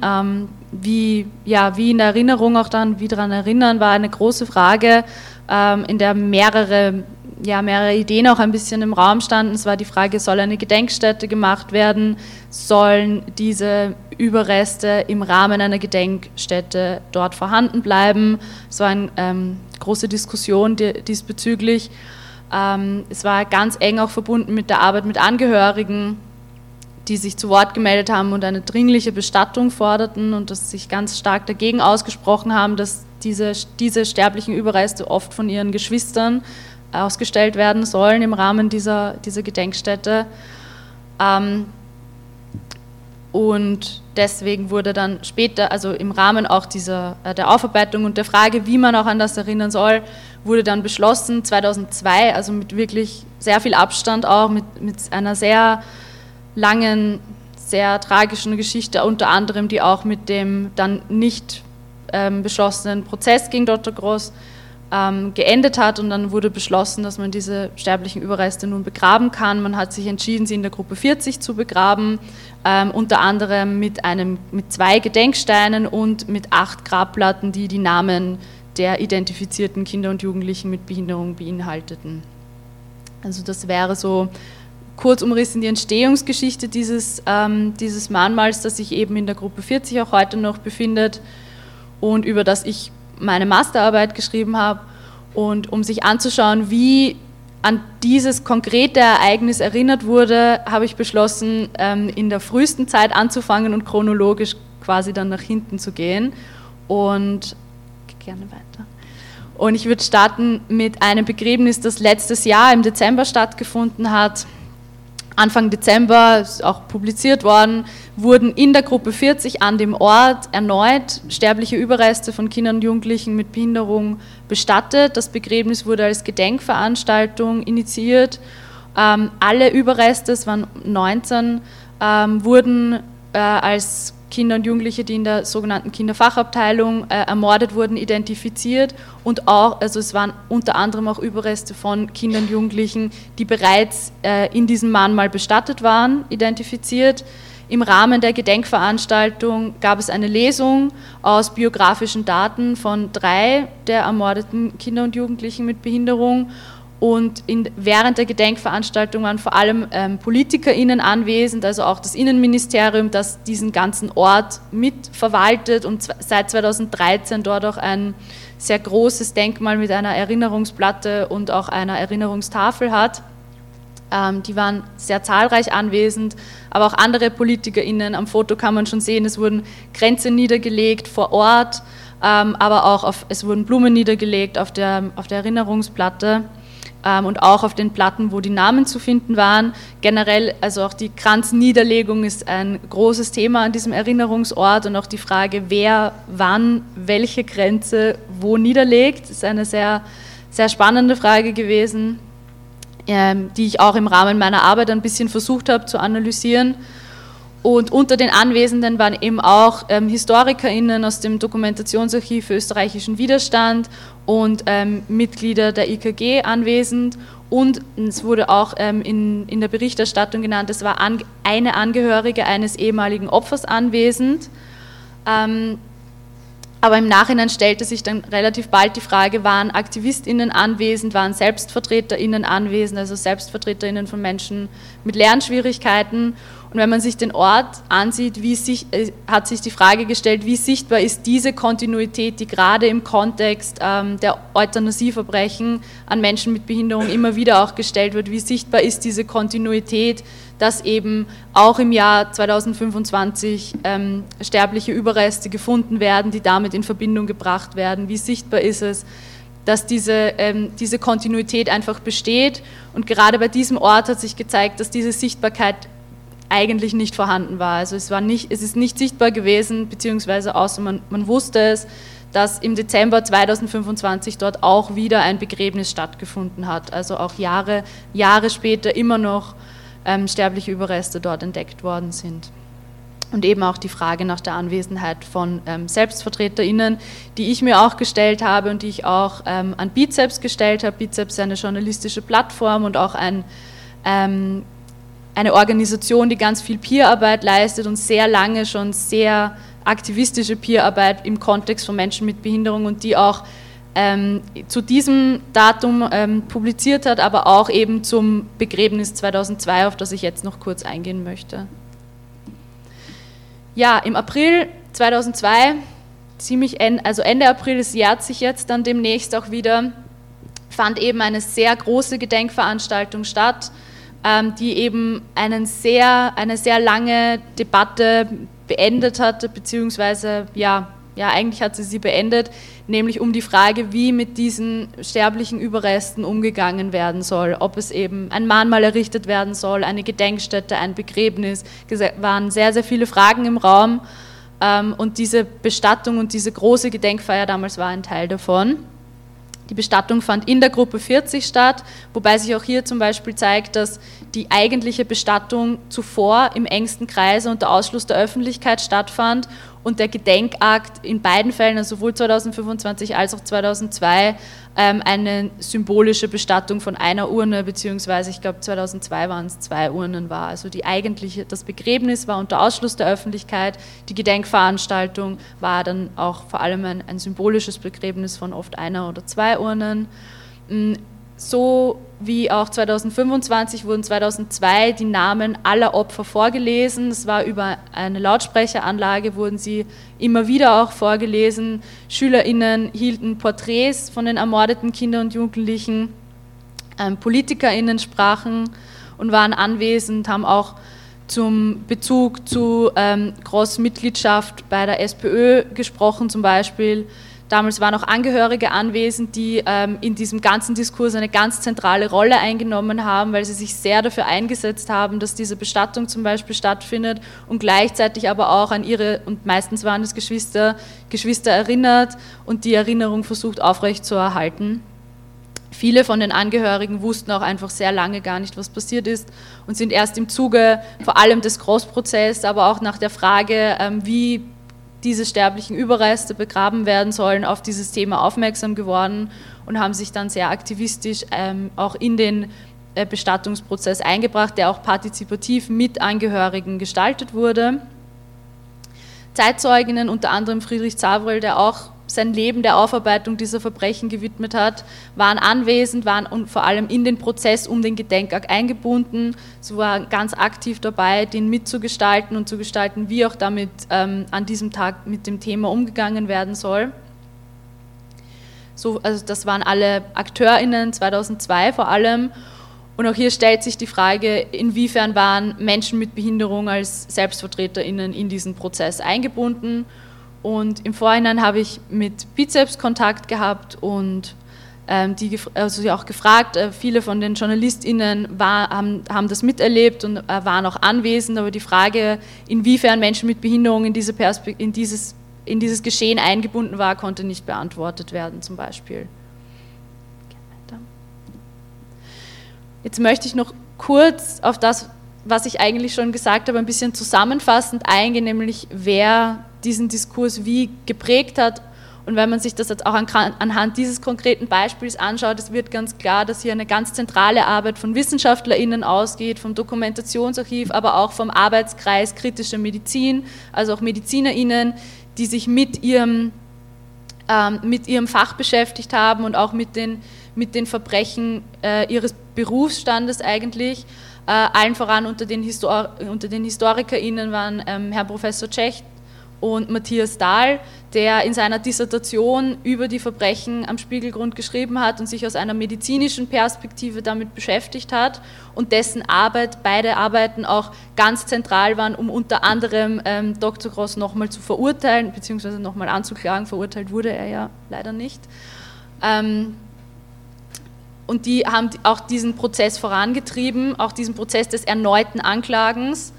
wie in der Erinnerung auch dann, wie daran erinnern, war eine große Frage, in der mehrere Ideen auch ein bisschen im Raum standen. Es war die Frage, soll eine Gedenkstätte gemacht werden, sollen diese Überreste im Rahmen einer Gedenkstätte dort vorhanden bleiben. Es war eine große Diskussion diesbezüglich. Es war ganz eng auch verbunden mit der Arbeit mit Angehörigen, die sich zu Wort gemeldet haben und eine dringliche Bestattung forderten und dass sich ganz stark dagegen ausgesprochen haben, dass diese sterblichen Überreste oft von ihren Geschwistern ausgestellt werden sollen im Rahmen dieser Gedenkstätte. Und deswegen wurde dann später, also im Rahmen auch der Aufarbeitung und der Frage, wie man auch an das erinnern soll, wurde dann beschlossen, 2002, also mit wirklich sehr viel Abstand auch, mit einer sehr langen, sehr tragischen Geschichte, unter anderem, die auch mit dem dann nicht beschlossenen Prozess gegen Dr. Groß geendet hat, und dann wurde beschlossen, dass man diese sterblichen Überreste nun begraben kann. Man hat sich entschieden, sie in der Gruppe 40 zu begraben, unter anderem mit 2 Gedenksteinen und mit 8 Grabplatten, die die Namen der identifizierten Kinder und Jugendlichen mit Behinderung beinhalteten. Also das wäre so kurz umrissen die Entstehungsgeschichte dieses Mahnmals, das sich eben in der Gruppe 40 auch heute noch befindet und über das ich meine Masterarbeit geschrieben habe. Und um sich anzuschauen, wie an dieses konkrete Ereignis erinnert wurde, habe ich beschlossen, in der frühesten Zeit anzufangen und chronologisch quasi dann nach hinten zu gehen. Und gerne weiter. Und ich würde starten mit einem Begräbnis, das letztes Jahr im Dezember stattgefunden hat. Anfang Dezember, ist auch publiziert worden, wurden in der Gruppe 40 an dem Ort erneut sterbliche Überreste von Kindern und Jugendlichen mit Behinderung bestattet. Das Begräbnis wurde als Gedenkveranstaltung initiiert. Alle Überreste, es waren 19, wurden als Kinder und Jugendliche, die in der sogenannten Kinderfachabteilung ermordet wurden, identifiziert, und auch, also es waren unter anderem auch Überreste von Kindern und Jugendlichen, die bereits in diesem Mahnmal bestattet waren, identifiziert. Im Rahmen der Gedenkveranstaltung gab es eine Lesung aus biografischen Daten von 3 der ermordeten Kinder und Jugendlichen mit Behinderung, Und während der Gedenkveranstaltung waren vor allem PolitikerInnen anwesend, also auch das Innenministerium, das diesen ganzen Ort mitverwaltet und seit 2013 dort auch ein sehr großes Denkmal mit einer Erinnerungsplatte und auch einer Erinnerungstafel hat. Die waren sehr zahlreich anwesend, aber auch andere PolitikerInnen. Am Foto kann man schon sehen, es wurden Kränze niedergelegt vor Ort, aber auch es wurden Blumen niedergelegt auf der Erinnerungsplatte. Und auch auf den Platten, wo die Namen zu finden waren. Generell, also auch die Kranzniederlegung ist ein großes Thema an diesem Erinnerungsort und auch die Frage, wer wann welche Kränze wo niederlegt, ist eine sehr, sehr spannende Frage gewesen, die ich auch im Rahmen meiner Arbeit ein bisschen versucht habe zu analysieren. Und unter den Anwesenden waren eben auch HistorikerInnen aus dem Dokumentationsarchiv für österreichischen Widerstand und Mitglieder der IKG anwesend. Und es wurde auch in der Berichterstattung genannt, es war eine Angehörige eines ehemaligen Opfers anwesend. Aber im Nachhinein stellte sich dann relativ bald die Frage, waren AktivistInnen anwesend, waren SelbstvertreterInnen anwesend, also SelbstvertreterInnen von Menschen mit Lernschwierigkeiten. Und wenn man sich den Ort ansieht, hat sich die Frage gestellt, wie sichtbar ist diese Kontinuität, die gerade im Kontext der Euthanasieverbrechen an Menschen mit Behinderung immer wieder auch gestellt wird, wie sichtbar ist diese Kontinuität, dass eben auch im Jahr 2025 sterbliche Überreste gefunden werden, die damit in Verbindung gebracht werden. Wie sichtbar ist es, dass diese Kontinuität einfach besteht. Und gerade bei diesem Ort hat sich gezeigt, dass diese Sichtbarkeit eigentlich nicht vorhanden war. Also es ist nicht sichtbar gewesen, beziehungsweise außer man wusste es, dass im Dezember 2025 dort auch wieder ein Begräbnis stattgefunden hat. Also auch Jahre später immer noch sterbliche Überreste dort entdeckt worden sind. Und eben auch die Frage nach der Anwesenheit von SelbstvertreterInnen, die ich mir auch gestellt habe und die ich auch an Bizeps gestellt habe. Bizeps ist eine journalistische Plattform und auch eine Organisation, die ganz viel Peerarbeit leistet und sehr lange schon sehr aktivistische Peerarbeit im Kontext von Menschen mit Behinderung und die auch zu diesem Datum publiziert hat, aber auch eben zum Begräbnis 2002, auf das ich jetzt noch kurz eingehen möchte. Ja, im April 2002, also Ende April, es jährt sich jetzt dann demnächst auch wieder, fand eben eine sehr große Gedenkveranstaltung statt, die eben eine sehr lange Debatte beendet hatte, beziehungsweise eigentlich hat sie beendet, nämlich um die Frage, wie mit diesen sterblichen Überresten umgegangen werden soll, ob es eben ein Mahnmal errichtet werden soll, eine Gedenkstätte, ein Begräbnis, waren sehr, sehr viele Fragen im Raum und diese Bestattung und diese große Gedenkfeier damals war ein Teil davon. Die Bestattung fand in der Gruppe 40 statt, wobei sich auch hier zum Beispiel zeigt, dass die eigentliche Bestattung zuvor im engsten Kreise unter Ausschluss der Öffentlichkeit stattfand und der Gedenkakt in beiden Fällen, also sowohl 2025 als auch 2002, eine symbolische Bestattung von einer Urne, beziehungsweise ich glaube 2002 waren es 2 Urnen war. Also das Begräbnis war unter Ausschluss der Öffentlichkeit, die Gedenkveranstaltung war dann auch vor allem ein symbolisches Begräbnis von oft 1 oder 2 Urnen. So wie auch 2025 wurden 2002 die Namen aller Opfer vorgelesen. Es war über eine Lautsprecheranlage, wurden sie immer wieder auch vorgelesen. SchülerInnen hielten Porträts von den ermordeten Kindern und Jugendlichen. PolitikerInnen sprachen und waren anwesend, haben auch zum Bezug zu Großmitgliedschaft bei der SPÖ gesprochen zum Beispiel. Damals waren auch Angehörige anwesend, die in diesem ganzen Diskurs eine ganz zentrale Rolle eingenommen haben, weil sie sich sehr dafür eingesetzt haben, dass diese Bestattung zum Beispiel stattfindet und gleichzeitig aber auch an ihre, und meistens waren es Geschwister erinnert und die Erinnerung versucht aufrechtzuerhalten. Viele von den Angehörigen wussten auch einfach sehr lange gar nicht, was passiert ist und sind erst im Zuge vor allem des Großprozesses, aber auch nach der Frage, wie diese sterblichen Überreste begraben werden sollen, auf dieses Thema aufmerksam geworden und haben sich dann sehr aktivistisch auch in den Bestattungsprozess eingebracht, der auch partizipativ mit Angehörigen gestaltet wurde. Zeitzeuginnen, unter anderem Friedrich Zavrel, der auch sein Leben der Aufarbeitung dieser Verbrechen gewidmet hat, waren anwesend, waren und vor allem in den Prozess um den Gedenktag eingebunden. Sie waren ganz aktiv dabei, den mitzugestalten und zu gestalten, wie auch damit an diesem Tag mit dem Thema umgegangen werden soll. So, also das waren alle AkteurInnen 2002 vor allem. Und auch hier stellt sich die Frage, inwiefern waren Menschen mit Behinderung als SelbstvertreterInnen in diesen Prozess eingebunden. Und im Vorhinein habe ich mit Bizeps Kontakt gehabt und sie auch gefragt. Viele von den JournalistInnen haben das miterlebt und waren auch anwesend, aber die Frage, inwiefern Menschen mit Behinderung in dieses Geschehen eingebunden war, konnte nicht beantwortet werden, zum Beispiel. Jetzt möchte ich noch kurz auf das, was ich eigentlich schon gesagt habe, ein bisschen zusammenfassend eingehen, nämlich wer diesen Diskurs wie geprägt hat. Und wenn man sich das jetzt auch anhand dieses konkreten Beispiels anschaut, es wird ganz klar, dass hier eine ganz zentrale Arbeit von WissenschaftlerInnen ausgeht, vom Dokumentationsarchiv, aber auch vom Arbeitskreis Kritische Medizin, also auch MedizinerInnen, die sich mit ihrem Fach beschäftigt haben und auch mit den Verbrechen ihres Berufsstandes eigentlich. Allen voran unter den HistorikerInnen waren Herr Professor Cech und Matthias Dahl, der in seiner Dissertation über die Verbrechen am Spiegelgrund geschrieben hat und sich aus einer medizinischen Perspektive damit beschäftigt hat und dessen beide Arbeiten auch ganz zentral waren, um unter anderem Dr. Gross nochmal zu verurteilen, beziehungsweise nochmal anzuklagen. Verurteilt wurde er ja leider nicht. Und die haben auch diesen Prozess vorangetrieben, auch diesen Prozess des erneuten Anklagens.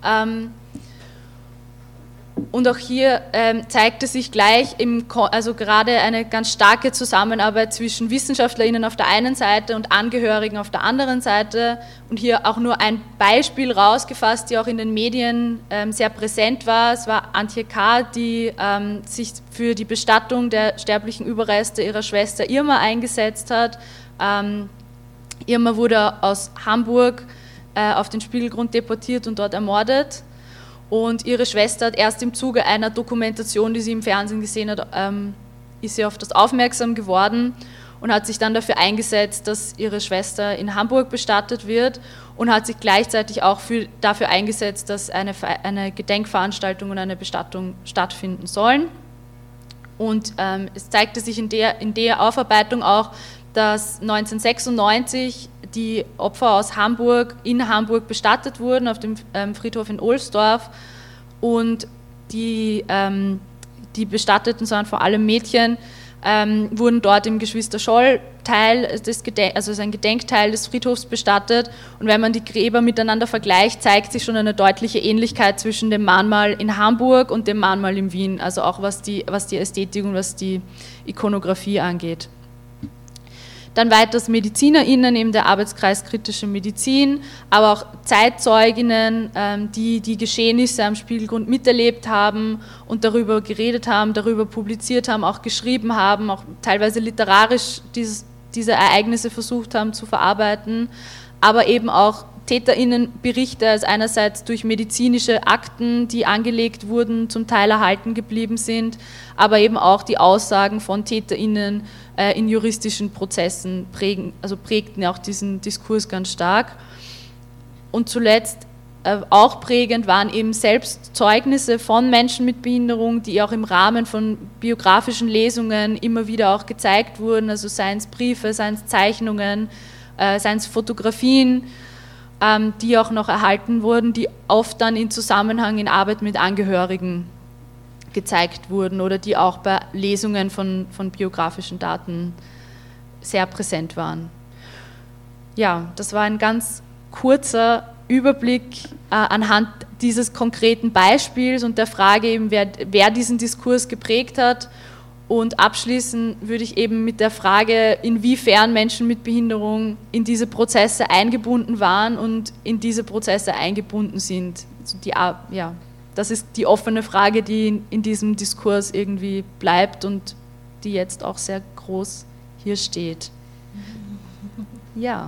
Und auch hier zeigte sich gleich also gerade eine ganz starke Zusammenarbeit zwischen WissenschaftlerInnen auf der einen Seite und Angehörigen auf der anderen Seite. Und hier auch nur ein Beispiel rausgefasst, die auch in den Medien sehr präsent war. Es war Antje K., die sich für die Bestattung der sterblichen Überreste ihrer Schwester Irma eingesetzt hat. Irma wurde aus Hamburg auf den Spiegelgrund deportiert und dort ermordet. Und ihre Schwester hat erst im Zuge einer Dokumentation, die sie im Fernsehen gesehen hat, ist sie auf das aufmerksam geworden und hat sich dann dafür eingesetzt, dass ihre Schwester in Hamburg bestattet wird und hat sich gleichzeitig auch dafür eingesetzt, dass eine Gedenkveranstaltung und eine Bestattung stattfinden sollen. Und es zeigte sich in der Aufarbeitung auch, dass 1996 die Opfer aus Hamburg in Hamburg bestattet wurden, auf dem Friedhof in Ohlsdorf. Und die Bestatteten, sondern vor allem Mädchen, wurden dort im Geschwister-Scholl-Teil, also ein Gedenkteil des Friedhofs bestattet. Und wenn man die Gräber miteinander vergleicht, zeigt sich schon eine deutliche Ähnlichkeit zwischen dem Mahnmal in Hamburg und dem Mahnmal in Wien, also auch was die Ästhetik und was die Ikonografie angeht. Dann weiters MedizinerInnen, eben der Arbeitskreis Kritische Medizin, aber auch Zeitzeuginnen, die die Geschehnisse am Spiegelgrund miterlebt haben und darüber geredet haben, darüber publiziert haben, auch geschrieben haben, auch teilweise literarisch diese Ereignisse versucht haben zu verarbeiten, aber eben auch TäterInnen-Berichte, also einerseits durch medizinische Akten, die angelegt wurden, zum Teil erhalten geblieben sind, aber eben auch die Aussagen von TäterInnen in juristischen Prozessen prägten ja auch diesen Diskurs ganz stark. Und zuletzt auch prägend waren eben selbst Zeugnisse von Menschen mit Behinderung, die auch im Rahmen von biografischen Lesungen immer wieder auch gezeigt wurden, also seien es Briefe, seien es Zeichnungen, seien es Fotografien, die auch noch erhalten wurden, die oft dann in Zusammenhang in Arbeit mit Angehörigen gezeigt wurden oder die auch bei Lesungen von biografischen Daten sehr präsent waren. Ja, das war ein ganz kurzer Überblick anhand dieses konkreten Beispiels und der Frage eben, wer diesen Diskurs geprägt hat. Und abschließen würde ich eben mit der Frage, inwiefern Menschen mit Behinderung in diese Prozesse eingebunden waren und in diese Prozesse eingebunden sind. Also das ist die offene Frage, die in diesem Diskurs irgendwie bleibt und die jetzt auch sehr groß hier steht. Ja.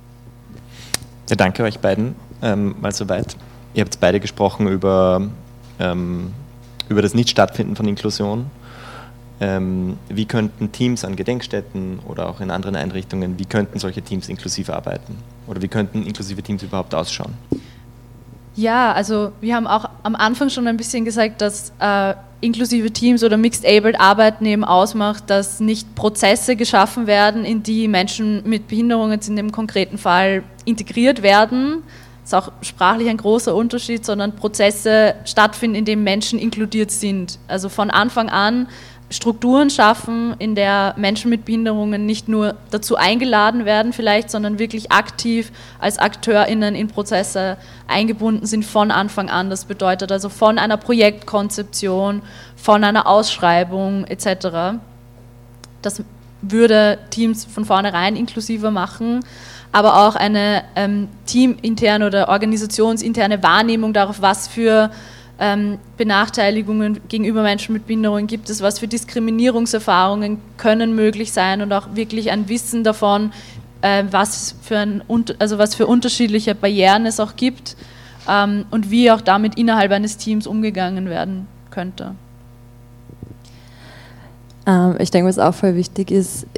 Ja, danke euch beiden mal soweit. Ihr habt beide gesprochen über das Nichtstattfinden von Inklusion. wie könnten Teams an Gedenkstätten oder auch in anderen Einrichtungen, wie könnten solche Teams inklusiv arbeiten? Oder wie könnten inklusive Teams überhaupt ausschauen? Ja, also wir haben auch am Anfang schon ein bisschen gesagt, dass inklusive Teams oder Mixed-Abled Arbeiten eben ausmacht, dass nicht Prozesse geschaffen werden, in die Menschen mit Behinderungen jetzt in dem konkreten Fall integriert werden. Das ist auch sprachlich ein großer Unterschied, sondern Prozesse stattfinden, in denen Menschen inkludiert sind. Also von Anfang an Strukturen schaffen, in der Menschen mit Behinderungen nicht nur dazu eingeladen werden vielleicht, sondern wirklich aktiv als AkteurInnen in Prozesse eingebunden sind von Anfang an. Das bedeutet also von einer Projektkonzeption, von einer Ausschreibung etc. Das würde Teams von vornherein inklusiver machen, aber auch eine teaminterne oder organisationsinterne Wahrnehmung darauf, was für Benachteiligungen gegenüber Menschen mit Behinderungen gibt es, was für Diskriminierungserfahrungen können möglich sein und auch wirklich ein Wissen davon, was für unterschiedliche Barrieren es auch gibt und wie auch damit innerhalb eines Teams umgegangen werden könnte. Ich denke, was auch voll wichtig ist,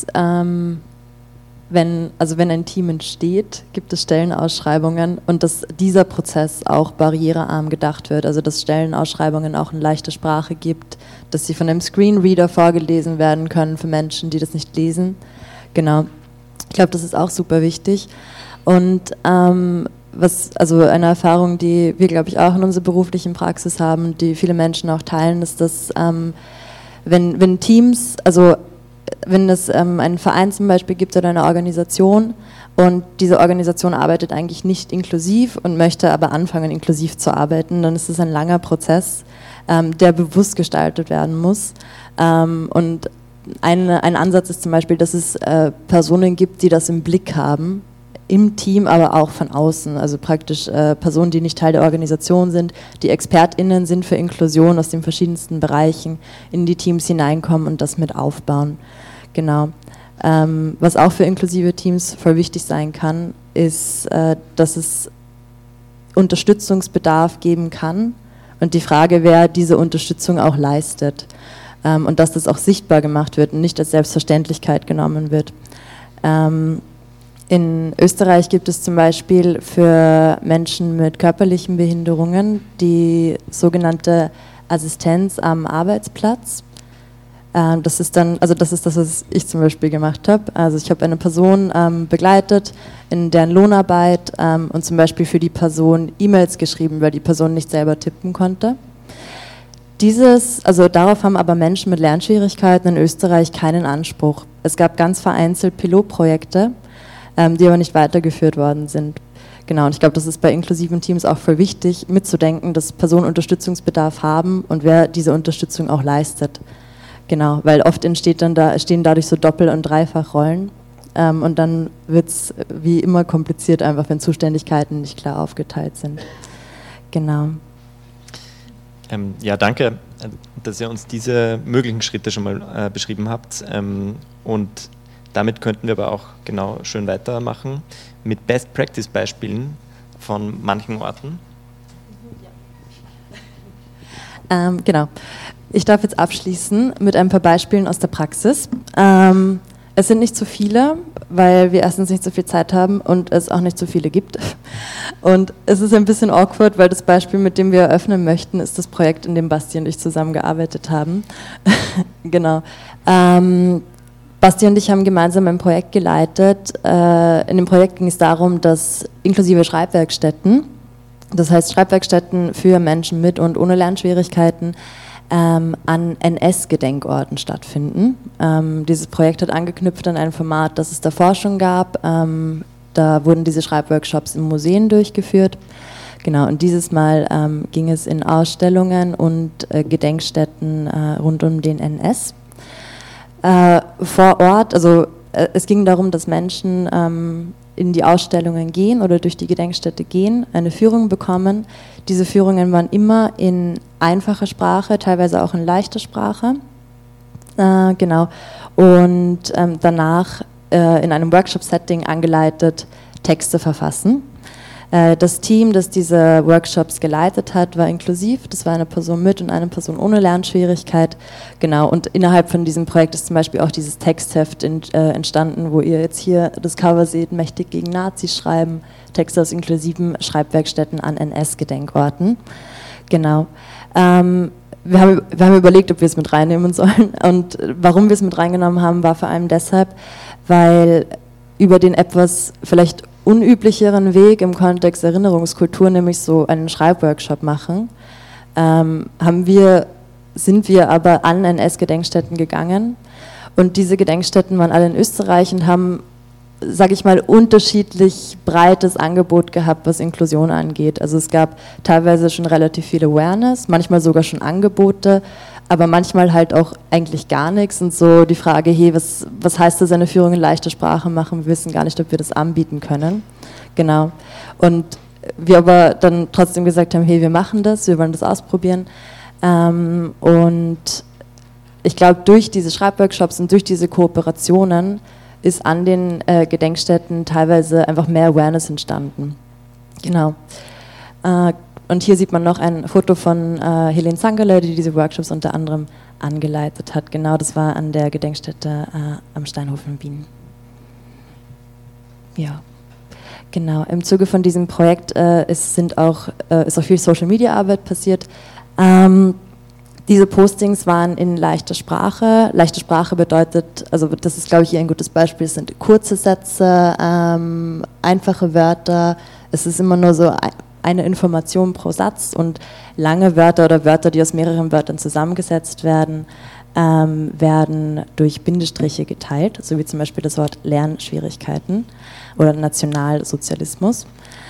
wenn ein Team entsteht, gibt es Stellenausschreibungen und dass dieser Prozess auch barrierearm gedacht wird, also dass Stellenausschreibungen auch in leichter Sprache gibt, dass sie von einem Screenreader vorgelesen werden können für Menschen, die das nicht lesen. Genau, ich glaube, das ist auch super wichtig. Und eine Erfahrung, die wir, glaube ich, auch in unserer beruflichen Praxis haben, die viele Menschen auch teilen, ist, dass wenn Teams, also wenn es einen Verein zum Beispiel gibt oder eine Organisation und diese Organisation arbeitet eigentlich nicht inklusiv und möchte aber anfangen, inklusiv zu arbeiten, dann ist es ein langer Prozess, der bewusst gestaltet werden muss. Und ein Ansatz ist zum Beispiel, dass es Personen gibt, die das im Blick haben, im Team, aber auch von außen, also praktisch Personen, die nicht Teil der Organisation sind, die ExpertInnen sind für Inklusion aus den verschiedensten Bereichen, in die Teams hineinkommen und das mit aufbauen. Genau. Was auch für inklusive Teams voll wichtig sein kann, ist, dass es Unterstützungsbedarf geben kann und die Frage, wer diese Unterstützung auch leistet und dass das auch sichtbar gemacht wird und nicht als Selbstverständlichkeit genommen wird. In Österreich gibt es zum Beispiel für Menschen mit körperlichen Behinderungen die sogenannte Assistenz am Arbeitsplatz. Das ist das, was ich zum Beispiel gemacht habe. Also ich habe eine Person begleitet in deren Lohnarbeit und zum Beispiel für die Person E-Mails geschrieben, weil die Person nicht selber tippen konnte. Darauf haben aber Menschen mit Lernschwierigkeiten in Österreich keinen Anspruch. Es gab ganz vereinzelt Pilotprojekte, die aber nicht weitergeführt worden sind. Genau, und ich glaube, das ist bei inklusiven Teams auch voll wichtig, mitzudenken, dass Personen Unterstützungsbedarf haben und wer diese Unterstützung auch leistet. Genau, weil oft entstehen dadurch so Doppel- und Dreifachrollen und dann wird es wie immer kompliziert, einfach wenn Zuständigkeiten nicht klar aufgeteilt sind. Genau. Ja, danke, dass ihr uns diese möglichen Schritte schon mal beschrieben habt und damit könnten wir aber auch genau schön weitermachen mit Best-Practice-Beispielen von manchen Orten. Genau. Ich darf jetzt abschließen mit ein paar Beispielen aus der Praxis. Es sind nicht so viele, weil wir erstens nicht so viel Zeit haben und es auch nicht so viele gibt. Und es ist ein bisschen awkward, weil das Beispiel, mit dem wir eröffnen möchten, ist das Projekt, in dem Basti und ich zusammengearbeitet haben. Genau. Basti und ich haben gemeinsam ein Projekt geleitet. In dem Projekt ging es darum, dass inklusive Schreibwerkstätten, das heißt Schreibwerkstätten für Menschen mit und ohne Lernschwierigkeiten, an NS-Gedenkorten stattfinden. Dieses Projekt hat angeknüpft an ein Format, das es davor schon gab. Da wurden diese Schreibworkshops in Museen durchgeführt. Genau, und dieses Mal ging es in Ausstellungen und Gedenkstätten rund um den NS. Vor Ort, also es ging darum, dass Menschen in die Ausstellungen gehen oder durch die Gedenkstätte gehen, eine Führung bekommen. Diese Führungen waren immer in einfacher Sprache, teilweise auch in leichter Sprache. Genau. Und danach in einem Workshop-Setting angeleitet Texte verfassen. Das Team, das diese Workshops geleitet hat, war inklusiv. Das war eine Person mit und eine Person ohne Lernschwierigkeit. Genau, und innerhalb von diesem Projekt ist zum Beispiel auch dieses Textheft entstanden, wo ihr jetzt hier das Cover seht, mächtig gegen Nazis schreiben, Texte aus inklusiven Schreibwerkstätten an NS-Gedenkorten. Genau. Wir haben überlegt, ob wir es mit reinnehmen sollen. Und warum wir es mit reingenommen haben, war vor allem deshalb, weil über den etwas vielleicht unüblicheren Weg im Kontext Erinnerungskultur, nämlich so einen Schreibworkshop machen, sind wir aber an NS-Gedenkstätten gegangen. Und diese Gedenkstätten waren alle in Österreich und haben, sage ich mal, unterschiedlich breites Angebot gehabt, was Inklusion angeht. Also es gab teilweise schon relativ viel Awareness, manchmal sogar schon Angebote, aber manchmal halt auch eigentlich gar nichts. Und so die Frage, hey, was heißt das, eine Führung in leichter Sprache machen? Wir wissen gar nicht, ob wir das anbieten können. Genau. Und wir aber dann trotzdem gesagt haben, hey, wir machen das, wir wollen das ausprobieren. Und ich glaube, durch diese Schreibworkshops und durch diese Kooperationen ist an den Gedenkstätten teilweise einfach mehr Awareness entstanden. Genau. Und hier sieht man noch ein Foto von Helene Zangerle, die diese Workshops unter anderem angeleitet hat. Genau, das war an der Gedenkstätte am Steinhof in Wien. Ja, genau. Im Zuge von diesem Projekt ist auch viel Social-Media-Arbeit passiert. Diese Postings waren in leichter Sprache. Leichte Sprache bedeutet, also das ist, glaube ich, hier ein gutes Beispiel, es sind kurze Sätze, einfache Wörter. Es ist immer nur so eine Information pro Satz, und lange Wörter oder Wörter, die aus mehreren Wörtern zusammengesetzt werden, werden durch Bindestriche geteilt, so wie zum Beispiel das Wort Lernschwierigkeiten oder Nationalsozialismus.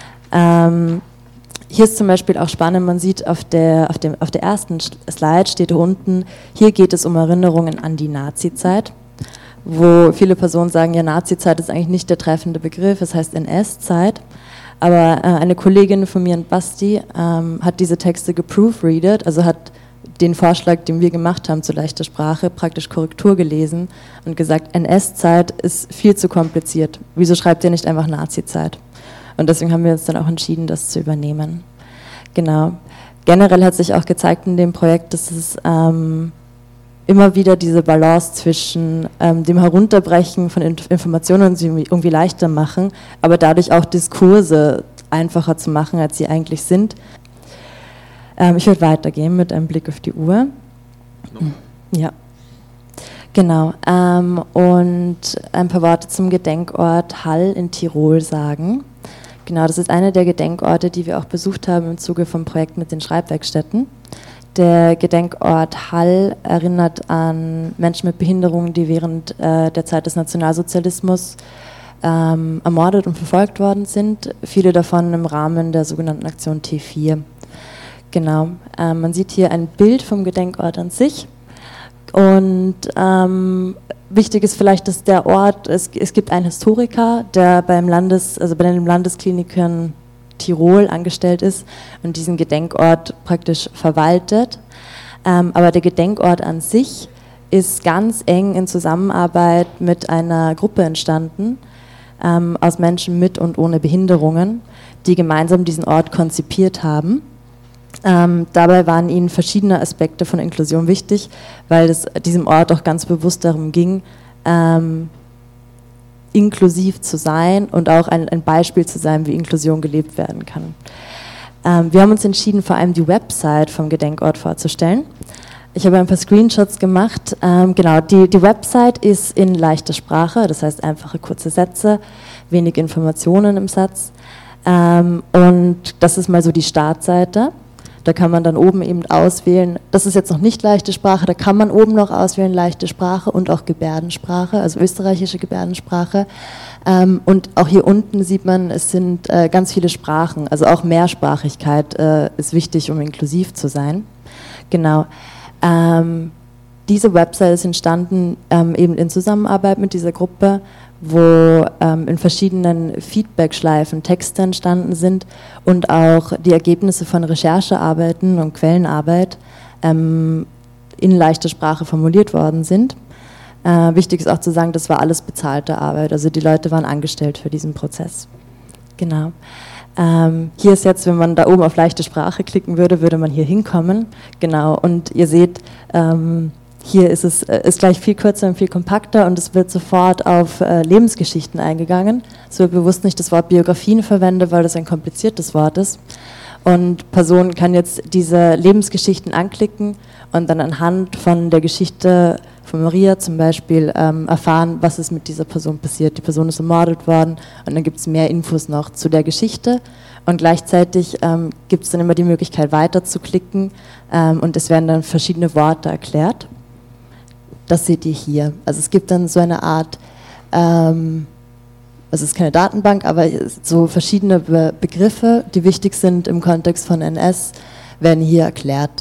Hier ist zum Beispiel auch spannend, man sieht auf der ersten Slide steht unten, hier geht es um Erinnerungen an die Nazizeit, wo viele Personen sagen, ja, Nazizeit ist eigentlich nicht der treffende Begriff, es heißt NS-Zeit. Aber eine Kollegin von mir und Basti hat diese Texte geproofreadet, also hat den Vorschlag, den wir gemacht haben zu leichter Sprache, praktisch Korrektur gelesen und gesagt, NS-Zeit ist viel zu kompliziert. Wieso schreibt ihr nicht einfach Nazi-Zeit? Und deswegen haben wir uns dann auch entschieden, das zu übernehmen. Genau. Generell hat sich auch gezeigt in dem Projekt, dass es immer wieder diese Balance zwischen dem Herunterbrechen von Informationen und sie irgendwie leichter machen, aber dadurch auch Diskurse einfacher zu machen, als sie eigentlich sind. Ich würde weitergehen mit einem Blick auf die Uhr. Ja, genau. Und ein paar Worte zum Gedenkort Hall in Tirol sagen. Genau, das ist einer der Gedenkorte, die wir auch besucht haben im Zuge vom Projekt mit den Schreibwerkstätten. Der Gedenkort Hall erinnert an Menschen mit Behinderungen, die während der Zeit des Nationalsozialismus ermordet und verfolgt worden sind. Viele davon im Rahmen der sogenannten Aktion T4. Genau. Man sieht hier ein Bild vom Gedenkort an sich. Und wichtig ist vielleicht, dass der Ort, es gibt einen Historiker, der bei den Landeskliniken Tirol angestellt ist und diesen Gedenkort praktisch verwaltet. Aber der Gedenkort an sich ist ganz eng in Zusammenarbeit mit einer Gruppe entstanden, aus Menschen mit und ohne Behinderungen, die gemeinsam diesen Ort konzipiert haben. Dabei waren ihnen verschiedene Aspekte von Inklusion wichtig, weil es diesem Ort auch ganz bewusst darum ging, inklusiv zu sein und auch ein Beispiel zu sein, wie Inklusion gelebt werden kann. Wir haben uns entschieden, vor allem die Website vom Gedenkort vorzustellen. Ich habe ein paar Screenshots gemacht. Genau, die Website ist in leichter Sprache, das heißt einfache kurze Sätze, wenig Informationen im Satz. Und das ist mal so die Startseite. Da kann man dann oben eben auswählen, das ist jetzt noch nicht leichte Sprache, da kann man oben noch auswählen leichte Sprache und auch Gebärdensprache, also österreichische Gebärdensprache. Und auch hier unten sieht man, es sind ganz viele Sprachen, also auch Mehrsprachigkeit ist wichtig, um inklusiv zu sein. Genau. Diese Website ist entstanden eben in Zusammenarbeit mit dieser Gruppe, wo in verschiedenen Feedback-Schleifen Texte entstanden sind und auch die Ergebnisse von Recherchearbeiten und Quellenarbeit in leichter Sprache formuliert worden sind. Wichtig ist auch zu sagen, das war alles bezahlte Arbeit, also die Leute waren angestellt für diesen Prozess. Genau. Hier ist jetzt, wenn man da oben auf leichte Sprache klicken würde, würde man hier hinkommen. Genau, und ihr seht, hier ist es ist gleich viel kürzer und viel kompakter und es wird sofort auf Lebensgeschichten eingegangen. Es wird bewusst nicht das Wort Biografien verwendet, weil das ein kompliziertes Wort ist. Und Person kann jetzt diese Lebensgeschichten anklicken und dann anhand von der Geschichte von Maria zum Beispiel erfahren, was ist mit dieser Person passiert. Die Person ist ermordet worden und dann gibt es mehr Infos noch zu der Geschichte und gleichzeitig gibt es dann immer die Möglichkeit weiter zu klicken und es werden dann verschiedene Worte erklärt. Das seht ihr hier. Also es gibt dann so eine Art, also es ist keine Datenbank, aber so verschiedene Begriffe, die wichtig sind im Kontext von NS, werden hier erklärt.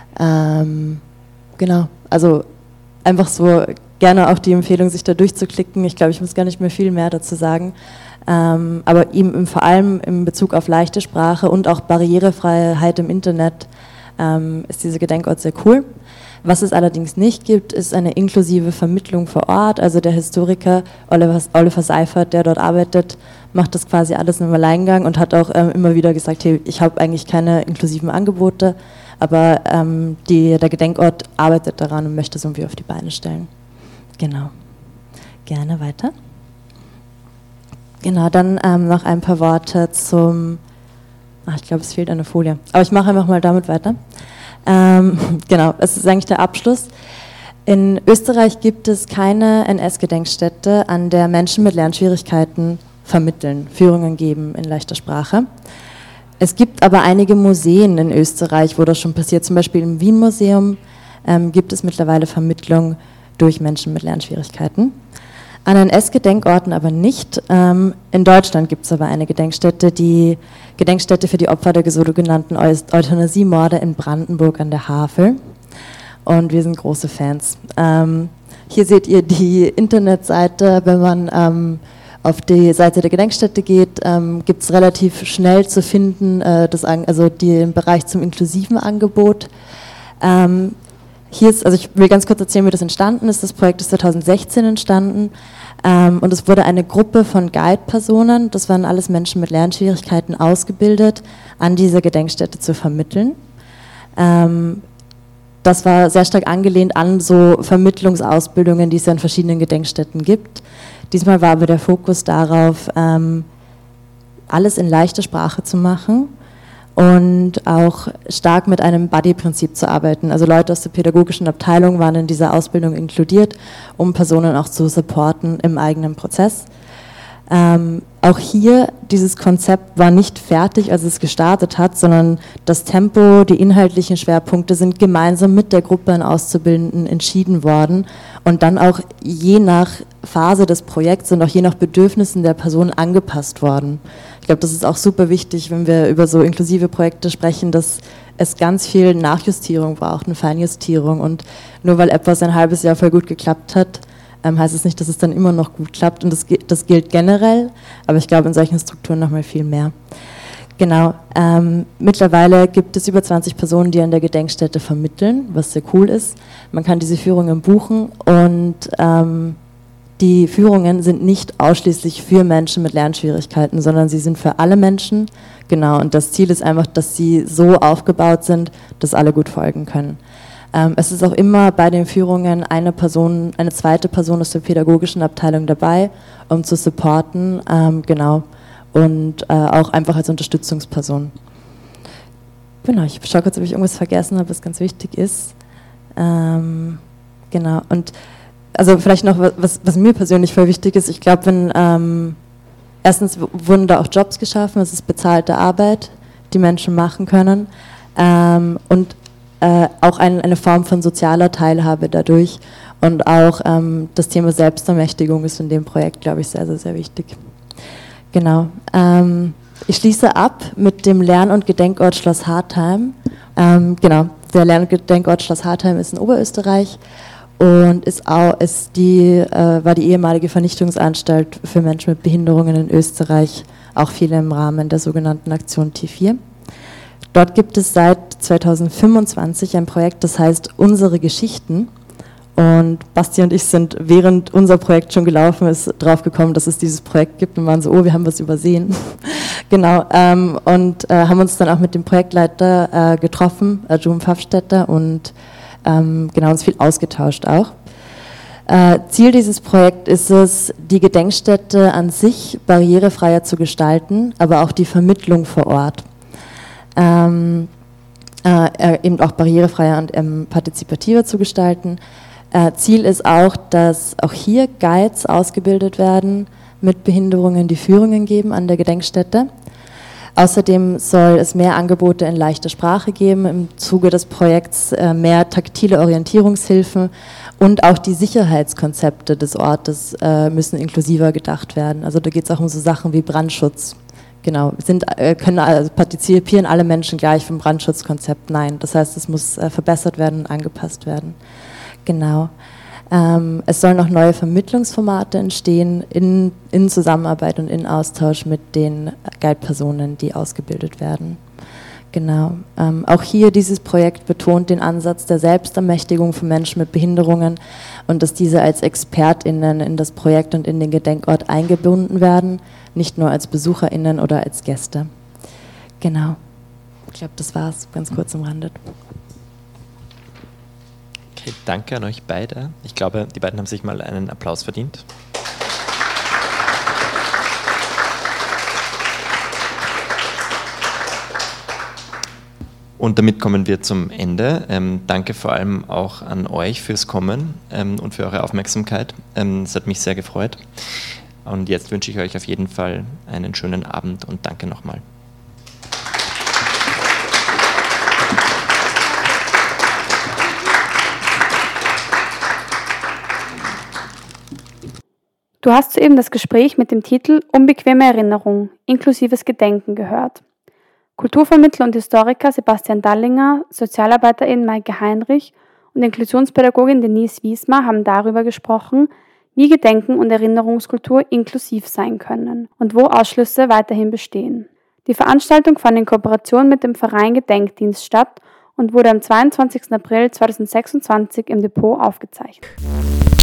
Genau, also einfach so gerne auch die Empfehlung, sich da durchzuklicken. Ich glaube, ich muss gar nicht mehr viel mehr dazu sagen. Aber eben vor allem in Bezug auf leichte Sprache und auch Barrierefreiheit im Internet ist dieser Gedenkort sehr cool. Was es allerdings nicht gibt, ist eine inklusive Vermittlung vor Ort. Also der Historiker Oliver Seifert, der dort arbeitet, macht das quasi alles im Alleingang und hat auch immer wieder gesagt, hey, ich habe eigentlich keine inklusiven Angebote, aber der Gedenkort arbeitet daran und möchte es irgendwie auf die Beine stellen. Genau. Gerne weiter. Genau, dann noch ein paar Worte zum... ich glaube, es fehlt eine Folie. Aber ich mache einfach mal damit weiter. Genau, es ist eigentlich der Abschluss. In Österreich gibt es keine NS-Gedenkstätte, an der Menschen mit Lernschwierigkeiten vermitteln, Führungen geben in leichter Sprache. Es gibt aber einige Museen in Österreich, wo das schon passiert. Zum Beispiel im Wien-Museum gibt es mittlerweile Vermittlung durch Menschen mit Lernschwierigkeiten. An NS-Gedenkorten aber nicht. In Deutschland gibt es aber eine Gedenkstätte, die Gedenkstätte für die Opfer der sogenannten Euthanasiemorde in Brandenburg an der Havel. Und wir sind große Fans. Hier seht ihr die Internetseite. Wenn man auf die Seite der Gedenkstätte geht, gibt es relativ schnell zu finden, den Bereich zum inklusiven Angebot. Hier ist, also ich will ganz kurz erzählen, wie das entstanden ist. Das Projekt ist 2016 entstanden und es wurde eine Gruppe von Guide-Personen, das waren alles Menschen mit Lernschwierigkeiten, ausgebildet, an dieser Gedenkstätte zu vermitteln. Das war sehr stark angelehnt an so Vermittlungsausbildungen, die es ja in verschiedenen Gedenkstätten gibt. Diesmal war aber der Fokus darauf, alles in leichter Sprache zu machen und auch stark mit einem Buddy-Prinzip zu arbeiten. Also Leute aus der pädagogischen Abteilung waren in dieser Ausbildung inkludiert, um Personen auch zu supporten im eigenen Prozess. Auch hier, dieses Konzept war nicht fertig, als es gestartet hat, sondern das Tempo, die inhaltlichen Schwerpunkte sind gemeinsam mit der Gruppe an Auszubildenden entschieden worden und dann auch je nach Phase des Projekts und auch je nach Bedürfnissen der Person angepasst worden. Ich glaube, das ist auch super wichtig, wenn wir über so inklusive Projekte sprechen, dass es ganz viel Nachjustierung braucht, eine Feinjustierung und nur weil etwas ein halbes Jahr voll gut geklappt hat, heißt es nicht, dass es dann immer noch gut klappt und das gilt generell, aber ich glaube in solchen Strukturen noch mal viel mehr. Genau, mittlerweile gibt es über 20 Personen, die an der Gedenkstätte vermitteln, was sehr cool ist. Man kann diese Führungen buchen und die Führungen sind nicht ausschließlich für Menschen mit Lernschwierigkeiten, sondern sie sind für alle Menschen. Genau, und das Ziel ist einfach, dass sie so aufgebaut sind, dass alle gut folgen können. Es ist auch immer bei den Führungen eine zweite Person aus der pädagogischen Abteilung dabei, um zu supporten, genau, und auch einfach als Unterstützungsperson. Genau, ich schaue kurz, ob ich irgendwas vergessen habe, was ganz wichtig ist. Genau, und also vielleicht noch, was mir persönlich voll wichtig ist, ich glaube, erstens wurden da auch Jobs geschaffen, es ist bezahlte Arbeit, die Menschen machen können, und auch eine Form von sozialer Teilhabe dadurch und auch das Thema Selbstermächtigung ist in dem Projekt, glaube ich, sehr, sehr, sehr wichtig. Genau. Ich schließe ab mit dem Lern- und Gedenkort Schloss Hartheim. Genau, der Lern- und Gedenkort Schloss Hartheim ist in Oberösterreich und war die ehemalige Vernichtungsanstalt für Menschen mit Behinderungen in Österreich, auch viele im Rahmen der sogenannten Aktion T4. Dort gibt es seit 2025 ein Projekt, das heißt Unsere Geschichten. Und Basti und ich sind, während unser Projekt schon gelaufen ist, drauf gekommen, dass es dieses Projekt gibt und waren so, oh, wir haben was übersehen. Genau, und haben uns dann auch mit dem Projektleiter getroffen, Jum Pfaffstätter, und genau uns viel ausgetauscht auch. Ziel dieses Projekts ist es, die Gedenkstätte an sich barrierefreier zu gestalten, aber auch die Vermittlung vor Ort. Eben auch barrierefreier und partizipativer zu gestalten. Ziel ist auch, dass auch hier Guides ausgebildet werden mit Behinderungen, die Führungen geben an der Gedenkstätte. Außerdem soll es mehr Angebote in leichter Sprache geben, im Zuge des Projekts mehr taktile Orientierungshilfen, und auch die Sicherheitskonzepte des Ortes müssen inklusiver gedacht werden. Also da geht es auch um so Sachen wie Brandschutz. Genau, partizipieren alle Menschen gleich vom Brandschutzkonzept? Nein, das heißt, es muss verbessert werden und angepasst werden. Genau. Es sollen auch neue Vermittlungsformate entstehen in Zusammenarbeit und in Austausch mit den Guide-Personen, die ausgebildet werden. Genau. Auch hier dieses Projekt betont den Ansatz der Selbstermächtigung von Menschen mit Behinderungen und dass diese als ExpertInnen in das Projekt und in den Gedenkort eingebunden werden, nicht nur als BesucherInnen oder als Gäste. Genau. Ich glaube, das war's, ganz kurz umrandet. Okay, danke an euch beide. Ich glaube, die beiden haben sich mal einen Applaus verdient. Und damit kommen wir zum Ende. Danke vor allem auch an euch fürs Kommen und für eure Aufmerksamkeit. Es hat mich sehr gefreut. Und jetzt wünsche ich euch auf jeden Fall einen schönen Abend und danke nochmal. Du hast soeben das Gespräch mit dem Titel Unbequeme Erinnerung, inklusives Gedenken gehört. Kulturvermittler und Historiker Sebastian Dallinger, Sozialarbeiterin Maike Heinrich und Inklusionspädagogin Denise Wiesmer haben darüber gesprochen, wie Gedenken und Erinnerungskultur inklusiv sein können und wo Ausschlüsse weiterhin bestehen. Die Veranstaltung fand in Kooperation mit dem Verein Gedenkdienst statt und wurde am 22. April 2026 im Depot aufgezeichnet.